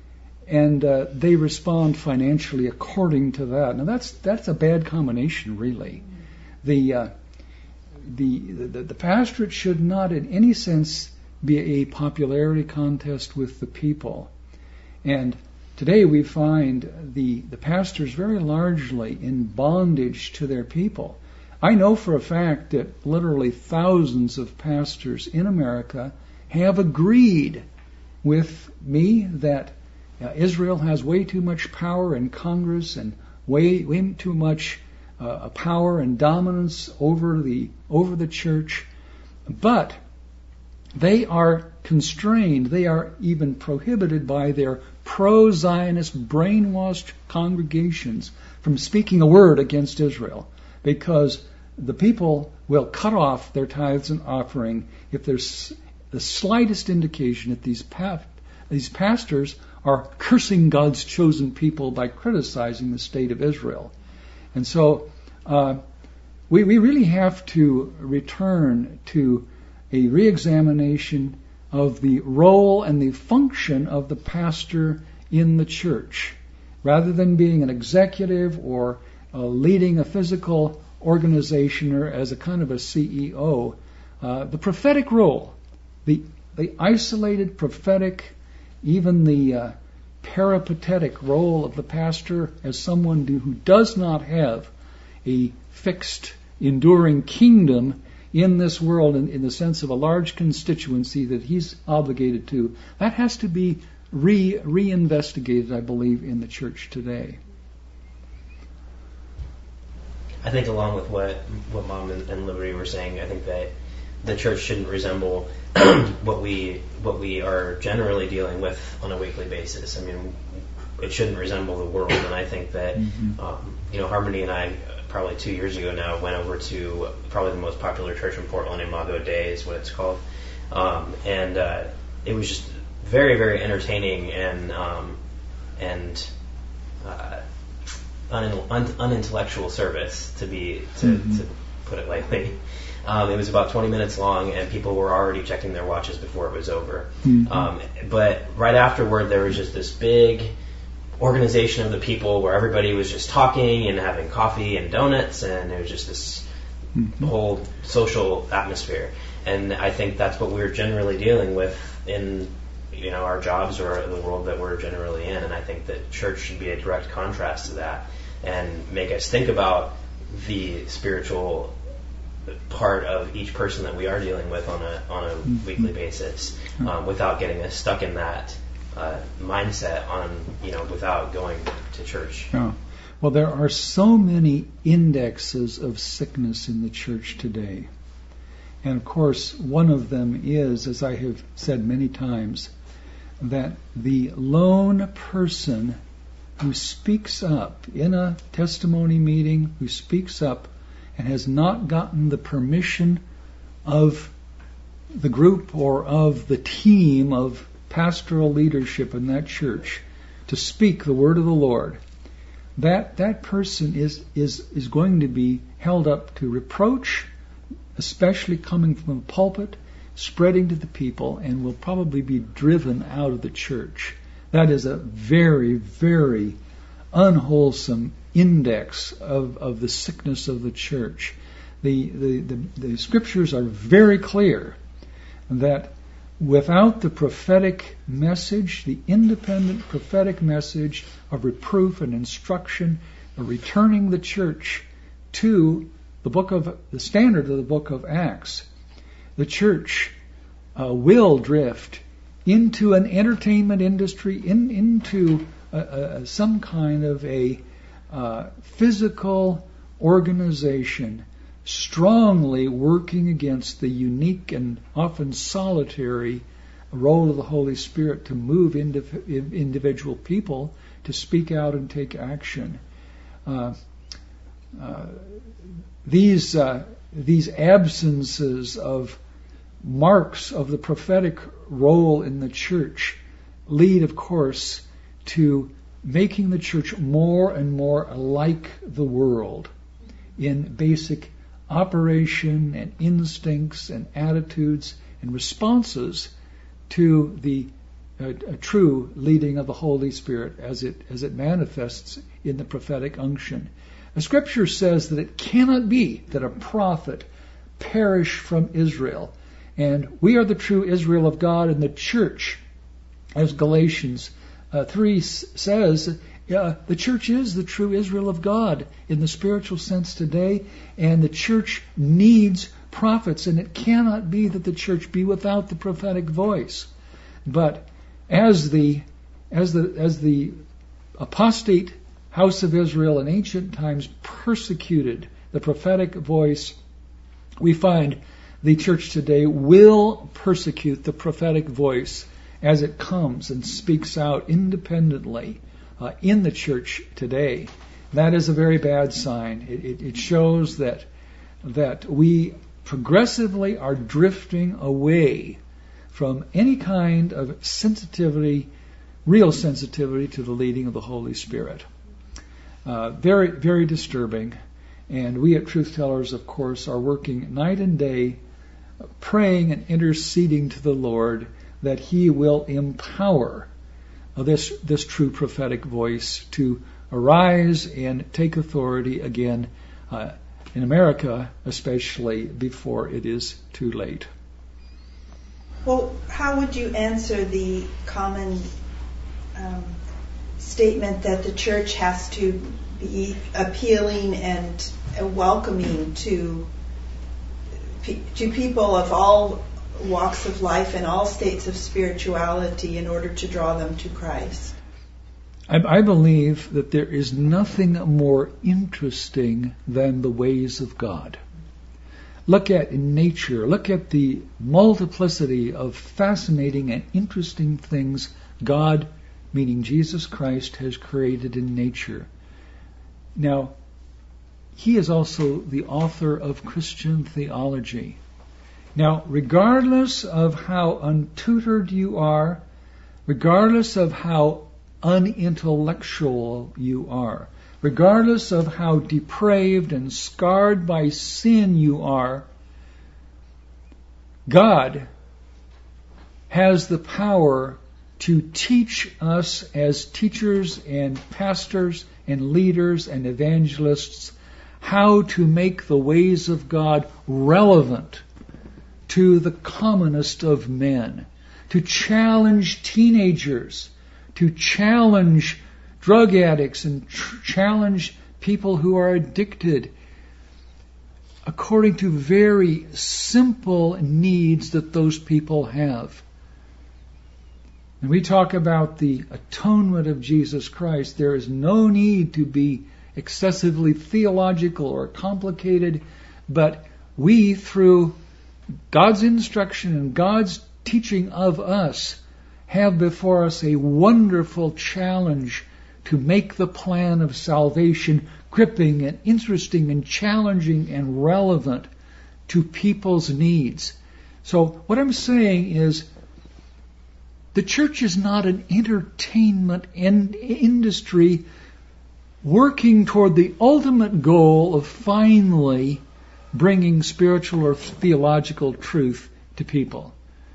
and uh, they respond financially according to that. Now that's that's a bad combination, really. The uh, the, the the pastorate should not, in any sense, be a popularity contest with the people. And today we find the the pastors very largely in bondage to their people. I know for a fact that literally thousands of pastors in America have agreed with me that uh, Israel has way too much power in Congress and way way too much uh, power and dominance over the over the church, but they are constrained, they are even prohibited by their pro-Zionist brainwashed congregations from speaking a word against Israel, because the people will cut off their tithes and offering if there's the slightest indication that these pa- these pastors are cursing God's chosen people by criticizing the state of Israel. And so uh, we, we really have to return to a re-examination of the role and the function of the pastor in the church. Rather than being an executive or uh, leading a physical organization or as a kind of a C E O, uh, the prophetic role, the, the isolated prophetic, even the uh, peripatetic role of the pastor as someone do, who does not have a fixed, enduring kingdom in this world in, in the sense of a large constituency that he's obligated to, that has to be re reinvestigated, I believe, in the church today. I think along with what what Mom and, and Liberty were saying, I think that the church shouldn't resemble what we what we are generally dealing with on a weekly basis. I mean, it shouldn't resemble the world, and I think that mm-hmm. um, you know, Harmony and I probably two years ago now went over to probably the most popular church in Portland, Imago Dei is what it's called, um, and uh, it was just very very entertaining and um, and uh, un- un- unintellectual service to be to, mm-hmm. to put it lightly. Um, it was about twenty minutes long, and people were already checking their watches before it was over. Mm-hmm. Um, but right afterward, there was just this big organization of the people where everybody was just talking and having coffee and donuts, and it was just this mm-hmm. whole social atmosphere. And I think that's what we're generally dealing with in, you know, our jobs or the world that we're generally in. And I think that church should be a direct contrast to that and make us think about the spiritual part of each person that we are dealing with on a on a mm-hmm. weekly basis, um, without getting us stuck in that uh, mindset on, you know, without going to church. Oh. Well, there are so many indexes of sickness in the church today. And of course, one of them is, as I have said many times, that the lone person who speaks up in a testimony meeting, who speaks up and has not gotten the permission of the group or of the team of pastoral leadership in that church to speak the word of the Lord, that that person is is is going to be held up to reproach, especially coming from the pulpit, spreading to the people, and will probably be driven out of the church. That is a very, very unwholesome index of, of the sickness of the church. The, the, the, the scriptures are very clear that without the prophetic message, the independent prophetic message of reproof and instruction, of returning the church to the book of the standard of the book of Acts, the church uh, will drift into an entertainment industry, in, into a, a, some kind of a uh, physical organization, strongly working against the unique and often solitary role of the Holy Spirit to move indiv- individual people to speak out and take action. Uh, uh, these uh, these absences of marks of the prophetic role in the church lead, of course, to making the church more and more like the world in basic operation and instincts and attitudes and responses to the a, a true leading of the Holy Spirit as it as it manifests in the prophetic unction. The Scripture says that it cannot be that a prophet perish from Israel. And we are the true Israel of God, and the church, as Galatians uh, three says, uh, the church is the true Israel of God in the spiritual sense today, and the church needs prophets, and it cannot be that the church be without the prophetic voice. But as the as the as the apostate house of Israel in ancient times persecuted the prophetic voice, we find the church today will persecute the prophetic voice as it comes and speaks out independently uh, in the church today. That is a very bad sign. It, it, it shows that that we progressively are drifting away from any kind of sensitivity, real sensitivity to the leading of the Holy Spirit. Uh, very, very disturbing. And we at Truth Tellers, of course, are working night and day, praying and interceding to the Lord that He will empower this this true prophetic voice to arise and take authority again uh, in America, especially before it is too late. Well, how would you answer the common um, statement that the church has to be appealing and welcoming to to people of all walks of life and all states of spirituality in order to draw them to Christ? I, I believe that there is nothing more interesting than the ways of God. Look at nature. Look at the multiplicity of fascinating and interesting things God, meaning Jesus Christ, has created in nature. Now, He is also the author of Christian theology. Now, regardless of how untutored you are, regardless of how unintellectual you are, regardless of how depraved and scarred by sin you are, God has the power to teach us as teachers and pastors and leaders and evangelists how to make the ways of God relevant to the commonest of men, to challenge teenagers, to challenge drug addicts and tr- challenge people who are addicted according to very simple needs that those people have. And we talk about the atonement of Jesus Christ. There is no need to be excessively theological or complicated, but we, through God's instruction and God's teaching of us, have before us a wonderful challenge to make the plan of salvation gripping and interesting and challenging and relevant to people's needs. So what I'm saying is, the church is not an entertainment in- industry working toward the ultimate goal of finally bringing spiritual or theological truth to people.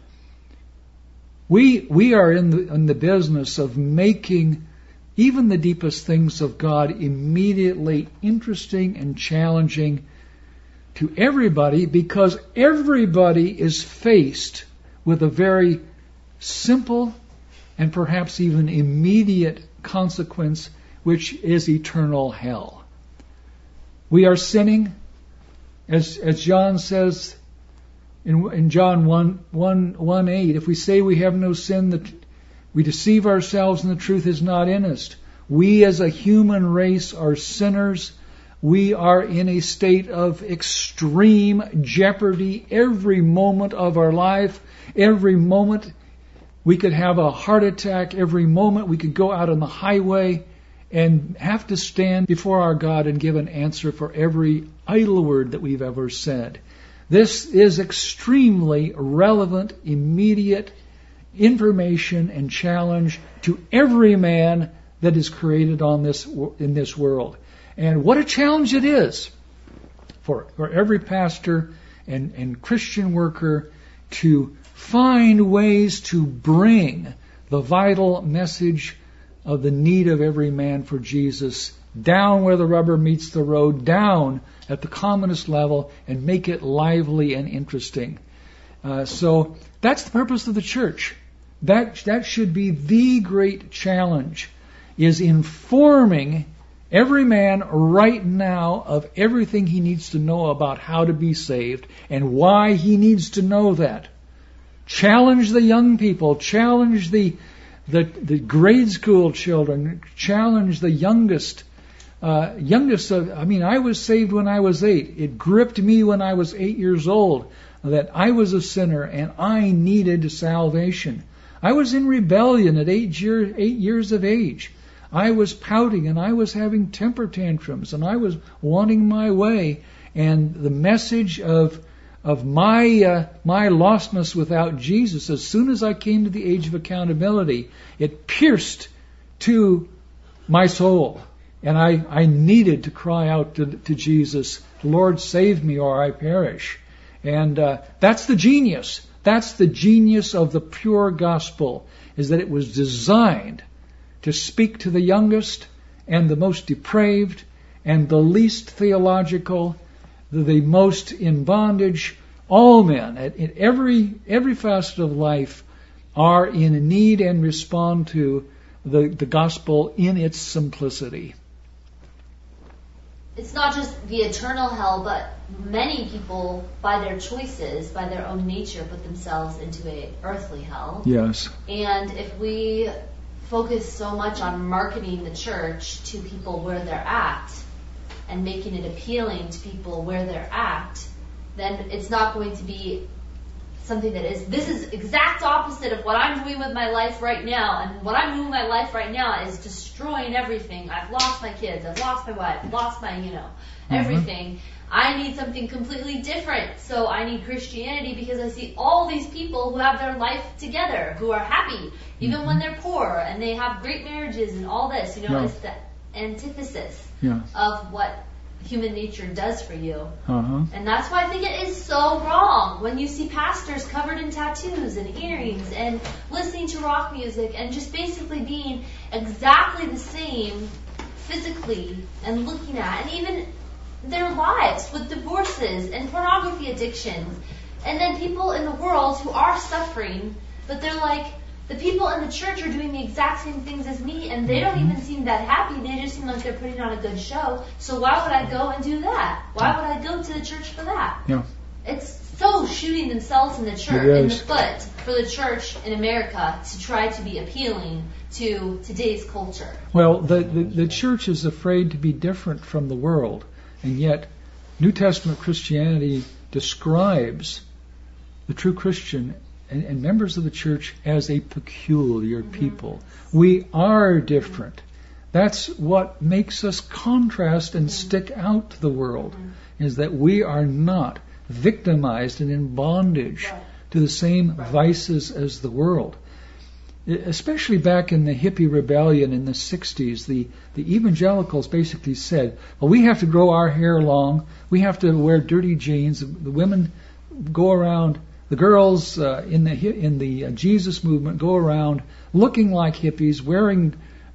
We we are in the in the business of making even the deepest things of God immediately interesting and challenging to everybody, because everybody is faced with a very simple and perhaps even immediate consequence, which is eternal hell. We are sinning, as as John says in, in John one, one, one eight, if we say we have no sin, that we deceive ourselves and the truth is not in us. We as a human race are sinners. We are in a state of extreme jeopardy every moment of our life. Every moment we could have a heart attack. Every moment we could go out on the highway and have to stand before our God and give an answer for every idle word that we've ever said. This is extremely relevant, immediate information and challenge to every man that is created on this in this world. And what a challenge it is for, for every pastor and, and Christian worker to find ways to bring the vital message of the need of every man for Jesus down where the rubber meets the road, down at the commonest level, and make it lively and interesting. Uh, so that's the purpose of the church. That that should be the great challenge, is informing every man right now of everything he needs to know about how to be saved and why he needs to know that. Challenge the young people, challenge the the, the grade school children, challenge the youngest Uh, youngest of, I mean, I was saved when I was eight. It gripped me when I was eight years old that I was a sinner and I needed salvation. I was in rebellion at eight, year, eight years of age. I was pouting and I was having temper tantrums and I was wanting my way. And the message of of my uh, my lostness without Jesus, as soon as I came to the age of accountability, it pierced to my soul. And I, I needed to cry out to, to Jesus, Lord, save me or I perish. And uh, that's the genius. That's the genius of the pure gospel, is that it was designed to speak to the youngest and the most depraved and the least theological, the, the most in bondage. All men, at, at every every facet of life, are in need and respond to the, the gospel in its simplicity. It's not just the eternal hell, but many people, by their choices, by their own nature, put themselves into a earthly hell. Yes. And if we focus so much on marketing the church to people where they're at and making it appealing to people where they're at, then it's not going to be something that is, this is exact opposite of what I'm doing with my life right now. And what I'm doing with my life right now is destroying everything. I've lost my kids. I've lost my wife. I've lost my, you know, mm-hmm. everything. I need something completely different. So I need Christianity because I see all these people who have their life together, who are happy, even mm-hmm. when they're poor, and they have great marriages and all this. You know, yeah. It's the antithesis yeah. of what human nature does for you. Uh-huh. And that's why I think it is so wrong when you see pastors covered in tattoos and earrings and listening to rock music and just basically being exactly the same physically and looking at, and even their lives with divorces and pornography addictions. And then people in the world who are suffering, but they're like, the people in the church are doing the exact same things as me, and they don't even seem that happy. They just seem like they're putting on a good show. So why would I go and do that? Why would I go to the church for that? Yeah. It's so shooting themselves in the church, in the foot for the church in America to try to be appealing to today's culture. Well, the, the, the church is afraid to be different from the world, and yet New Testament Christianity describes the true Christian And, and members of the church as a peculiar mm-hmm. people. We are different. That's what makes us contrast and mm-hmm. stick out to the world, mm-hmm. is that we are not victimized and in bondage right. to the same right. vices as the world. Especially back in the hippie rebellion in the sixties, the, the evangelicals basically said, well, we have to grow our hair long, we have to wear dirty jeans, the women go around. The girls uh, in the in the uh, Jesus movement go around looking like hippies, wearing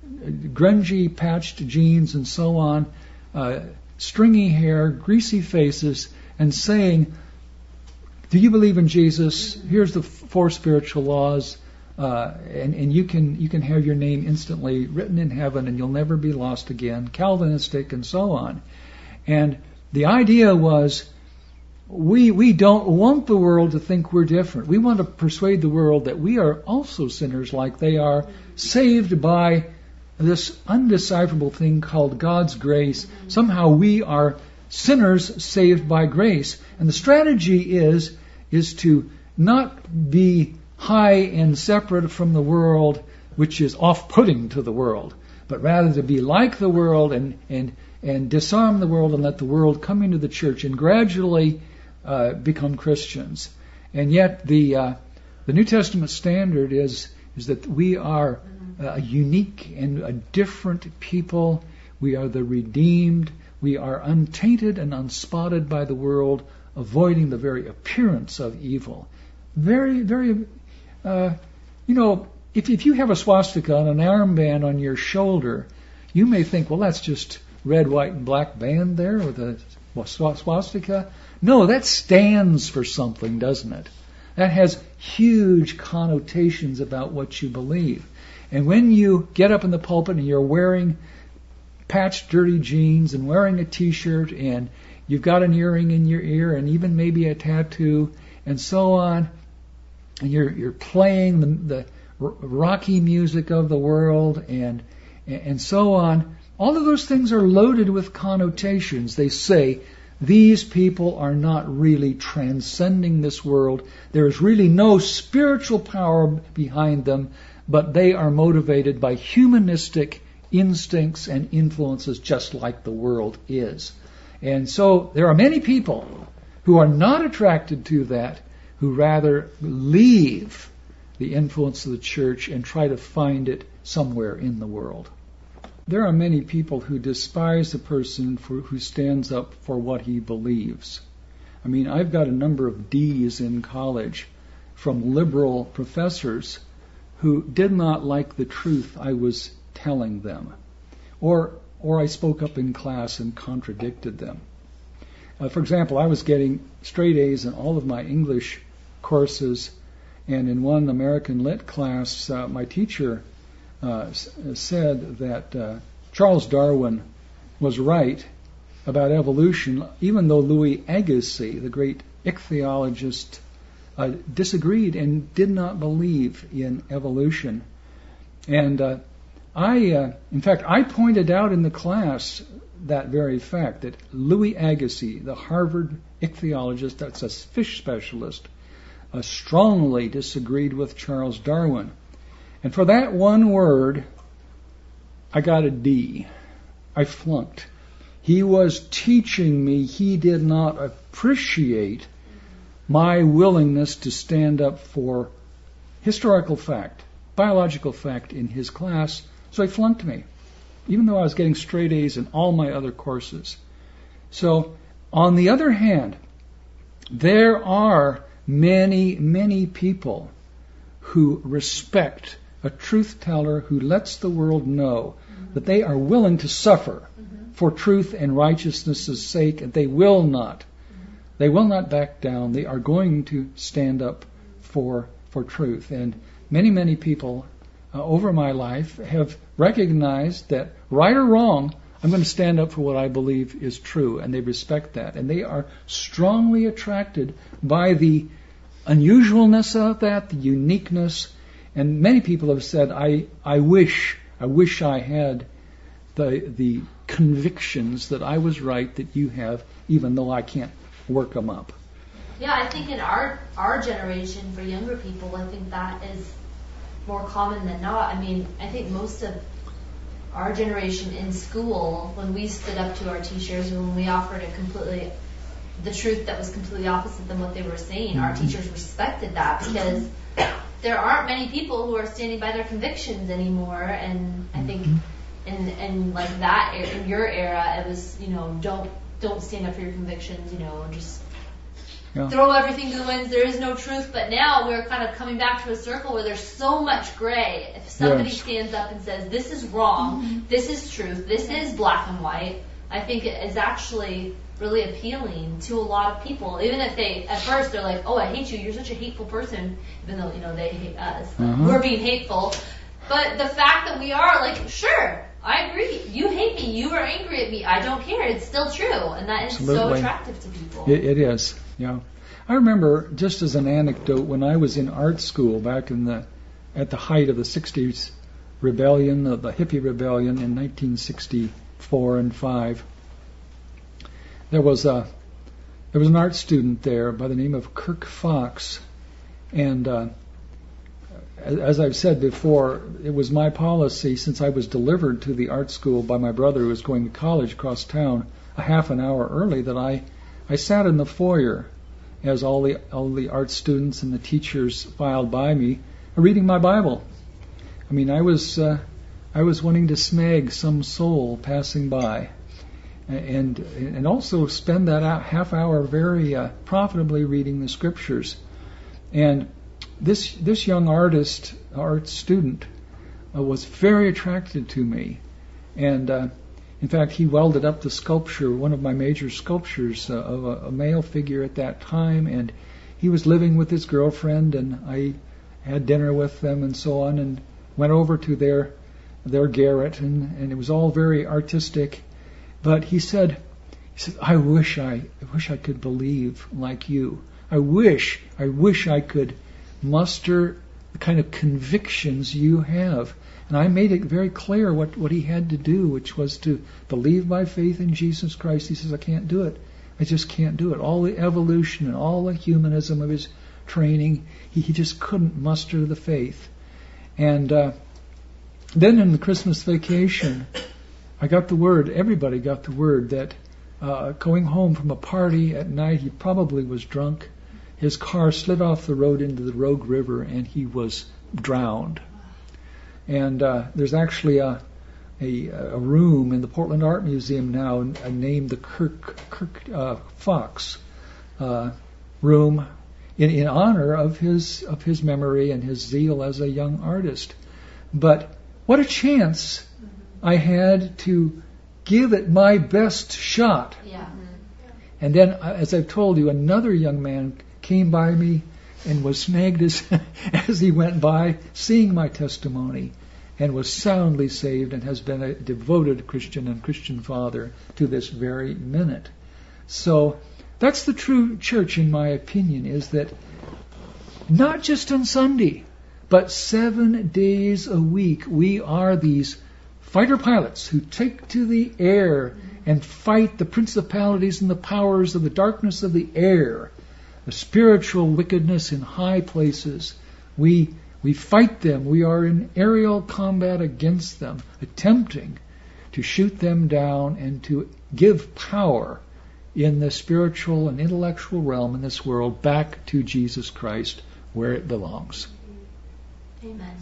grungy patched jeans and so on, uh, stringy hair, greasy faces, and saying, "Do you believe in Jesus? Here's the four spiritual laws, uh, and and you can you can have your name instantly written in heaven, and you'll never be lost again." Calvinistic and so on, and the idea was, We we don't want the world to think we're different. We want to persuade the world that we are also sinners like they are, saved by this undecipherable thing called God's grace. Somehow we are sinners saved by grace. And the strategy is is to not be high and separate from the world, which is off-putting to the world, but rather to be like the world and and and disarm the world and let the world come into the church and gradually Uh, become Christians. And yet the uh, the New Testament standard is is that we are uh, a unique and a different people. We are the redeemed. We are untainted and unspotted by the world, avoiding the very appearance of evil. Very, very, uh, you know, if, if you have a swastika on an armband on your shoulder, you may think, well, that's just red, white, and black band there with a swastika. No, that stands for something, doesn't it? That has huge connotations about what you believe. And when you get up in the pulpit and you're wearing patched, dirty jeans and wearing a T-shirt and you've got an earring in your ear and even maybe a tattoo and so on, and you're you're playing the, the rocky music of the world and and so on, all of those things are loaded with connotations. They say these people are not really transcending this world. There is really no spiritual power behind them, but they are motivated by humanistic instincts and influences just like the world is. And so there are many people who are not attracted to that, who rather leave the influence of the church and try to find it somewhere in the world. There are many people who despise a person for, who stands up for what he believes. I mean, I've got a number of D's in college from liberal professors who did not like the truth I was telling them. Or or I spoke up in class and contradicted them. Uh, for example, I was getting straight A's in all of my English courses, and in one American Lit class, uh, my teacher uh, s- said that uh, Charles Darwin was right about evolution, even though Louis Agassiz, the great ichthyologist, uh, disagreed and did not believe in evolution. And uh, I, uh, in fact, I pointed out in the class that very fact, that Louis Agassiz, the Harvard ichthyologist, that's a fish specialist, uh, strongly disagreed with Charles Darwin. And for that one word, I got a D. I flunked. He was teaching me he did not appreciate my willingness to stand up for historical fact, biological fact in his class, so he flunked me, even though I was getting straight A's in all my other courses. So, on the other hand, there are many, many people who respect a truth teller who lets the world know mm-hmm. that they are willing to suffer mm-hmm. for truth and righteousness' sake, and they will not. Mm-hmm. They will not back down. They are going to stand up for for truth. And many, many people uh, over my life have recognized that, right or wrong, I'm going to stand up for what I believe is true, and they respect that. And they are strongly attracted by the unusualness of that, the uniqueness. And many people have said, I, I wish, I wish I had the the convictions that I was right that you have, even though I can't work them up. Yeah, I think in our our generation, for younger people, I think that is more common than not. I mean, I think most of our generation in school, when we stood up to our teachers, or when we offered a completely the truth that was completely opposite than what they were saying, mm-hmm. our teachers respected that, because there aren't many people who are standing by their convictions anymore. And I think in in like that in your era, it was, you know, don't don't stand up for your convictions, you know, just yeah. throw everything to the winds. There is no truth. But now we're kind of coming back to a circle where there's so much gray. If somebody yes. stands up and says, this is wrong, mm-hmm. this is truth, this is black and white, I think it is actually really appealing to a lot of people. Even if they, at first, they're like, oh, I hate you, you're such a hateful person, even though, you know, they hate us. Mm-hmm. We're being hateful. But the fact that we are, like, sure, I agree, you hate me, you are angry at me, I don't care, it's still true. And that is Absolutely. so attractive to people. It, it is, yeah. I remember, just as an anecdote, when I was in art school back in the, at the height of the sixties rebellion, the, the hippie rebellion in nineteen sixty-four and five, there was a there was an art student there by the name of Kirk Fox, and uh, as I've said before, it was my policy, since I was delivered to the art school by my brother who was going to college across town a half an hour early, that I I sat in the foyer as all the all the art students and the teachers filed by me, reading my Bible. I mean, I was uh, I was wanting to snag some soul passing by, and and also spend that half hour very uh, profitably reading the scriptures. And this this young artist, art student, uh, was very attracted to me, and uh, in fact, he welded up the sculpture, one of my major sculptures uh, of a, a male figure at that time, and he was living with his girlfriend, and I had dinner with them and so on, and went over to their their garret, and, and it was all very artistic. But he said, he said, I wish I, I wish I could believe like you. I wish, I wish I could muster the kind of convictions you have. And I made it very clear what, what he had to do, which was to believe by faith in Jesus Christ. He says, I can't do it. I just can't do it. All the evolution and all the humanism of his training, he, he just couldn't muster the faith. And uh, then in the Christmas vacation, I got the word, everybody got the word, that uh, going home from a party at night, he probably was drunk. His car slid off the road into the Rogue River, and he was drowned. And uh, there's actually a, a a room in the Portland Art Museum now uh, named the Kirk Kirk uh, Fox uh, room in, in honor of his of his memory and his zeal as a young artist. But what a chance I had to give it my best shot. Yeah. And then, as I've told you, another young man came by me and was snagged as, as he went by, seeing my testimony, and was soundly saved and has been a devoted Christian and Christian father to this very minute. So that's the true church, in my opinion, is that not just on Sunday, but seven days a week, we are these fighter pilots who take to the air and fight the principalities and the powers of the darkness of the air, the spiritual wickedness in high places. We we fight them. We are in aerial combat against them, attempting to shoot them down and to give power in the spiritual and intellectual realm in this world back to Jesus Christ, where it belongs. Amen.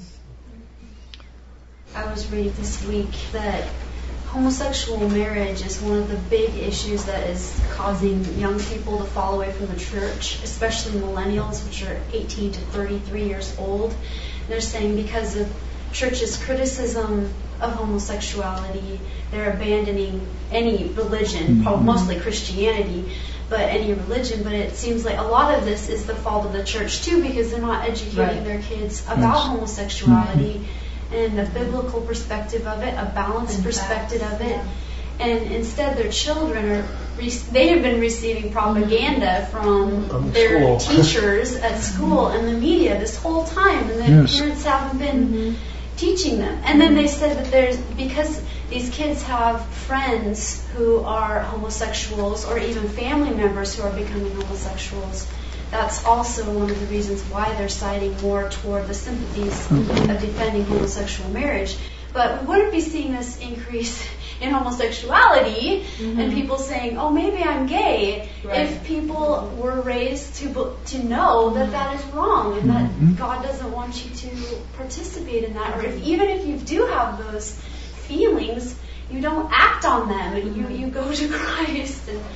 I was reading this week that homosexual marriage is one of the big issues that is causing young people to fall away from the church, especially millennials, which are eighteen to thirty-three years old. They're saying because of church's criticism of homosexuality, they're abandoning any religion, probably mostly Christianity, but any religion. But it seems like a lot of this is the fault of the church too, because they're not educating Right. their kids about homosexuality and the biblical perspective of it, a balanced And perspective facts, of it. yeah. And instead, their children are re- they have been receiving propaganda from From their school. teachers at school and the media this whole time, and the Yes. parents haven't been teaching them. And then they said that there's because these kids have friends who are homosexuals or even family members who are becoming homosexuals. That's also one of the reasons why they're siding more toward the sympathies of defending homosexual marriage. But we wouldn't be seeing this increase in homosexuality and people saying, "Oh, maybe I'm gay," Right. if people were raised to be- to know that that is wrong and that God doesn't want you to participate in that, or if even if you do have those feelings, you don't act on them and you you go to Christ. And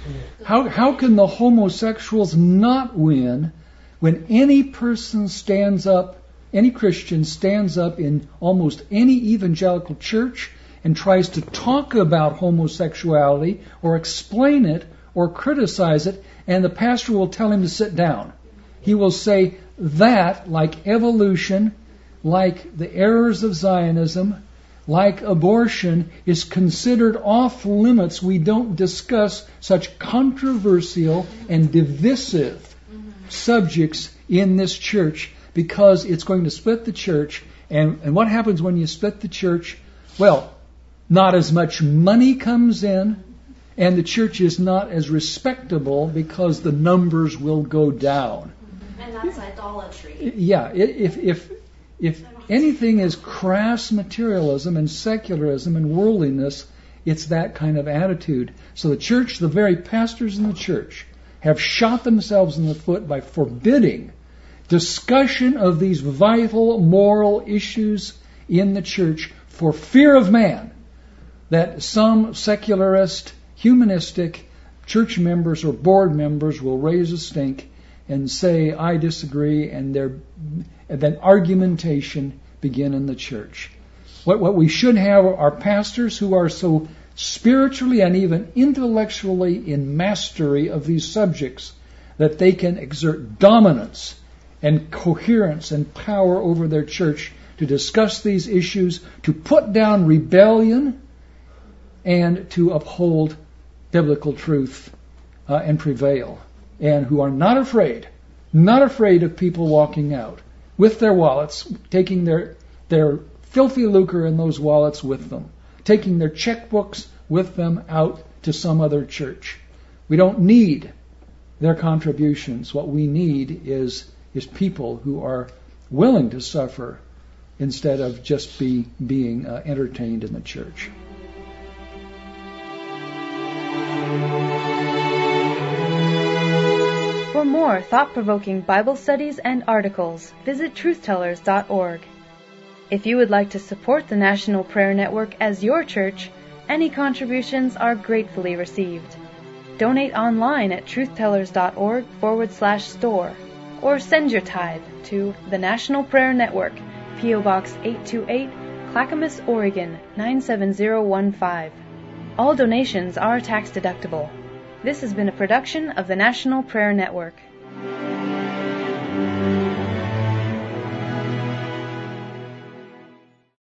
How how can the homosexuals not win when any person stands up, any Christian stands up in almost any evangelical church and tries to talk about homosexuality or explain it or criticize it, and the pastor will tell him to sit down. He will say that, like evolution, like the errors of Zionism, like abortion, is considered off limits. We don't discuss such controversial and divisive subjects in this church because it's going to split the church. And, and what happens when you split the church? Well, not as much money comes in, and the church is not as respectable because the numbers will go down. and that's idolatry. Yeah, if if if anything is crass materialism and secularism and worldliness, it's that kind of attitude. So the church, the very pastors in the church, have shot themselves in the foot by forbidding discussion of these vital moral issues in the church for fear of man, that some secularist, humanistic church members or board members will raise a stink and say, I disagree, and, there, and then argumentation begin in the church. What, what we should have are pastors who are so spiritually and even intellectually in mastery of these subjects that they can exert dominance and coherence and power over their church to discuss these issues, to put down rebellion, and to uphold biblical truth uh, and prevail. And who are not afraid, not afraid of people walking out with their wallets, taking their their filthy lucre in those wallets with them, taking their checkbooks with them out to some other church. We don't need their contributions. What we need is is people who are willing to suffer instead of just be being uh, entertained in the church. For more thought-provoking Bible studies and articles, visit truth tellers dot org. If you would like to support the National Prayer Network as your church, any contributions are gratefully received. Donate online at truthtellers.org forward slash store, or send your tithe to the National Prayer Network, P O Box eight two eight, Clackamas, Oregon nine seven zero one five. All donations are tax deductible. This has been a production of the National Prayer Network.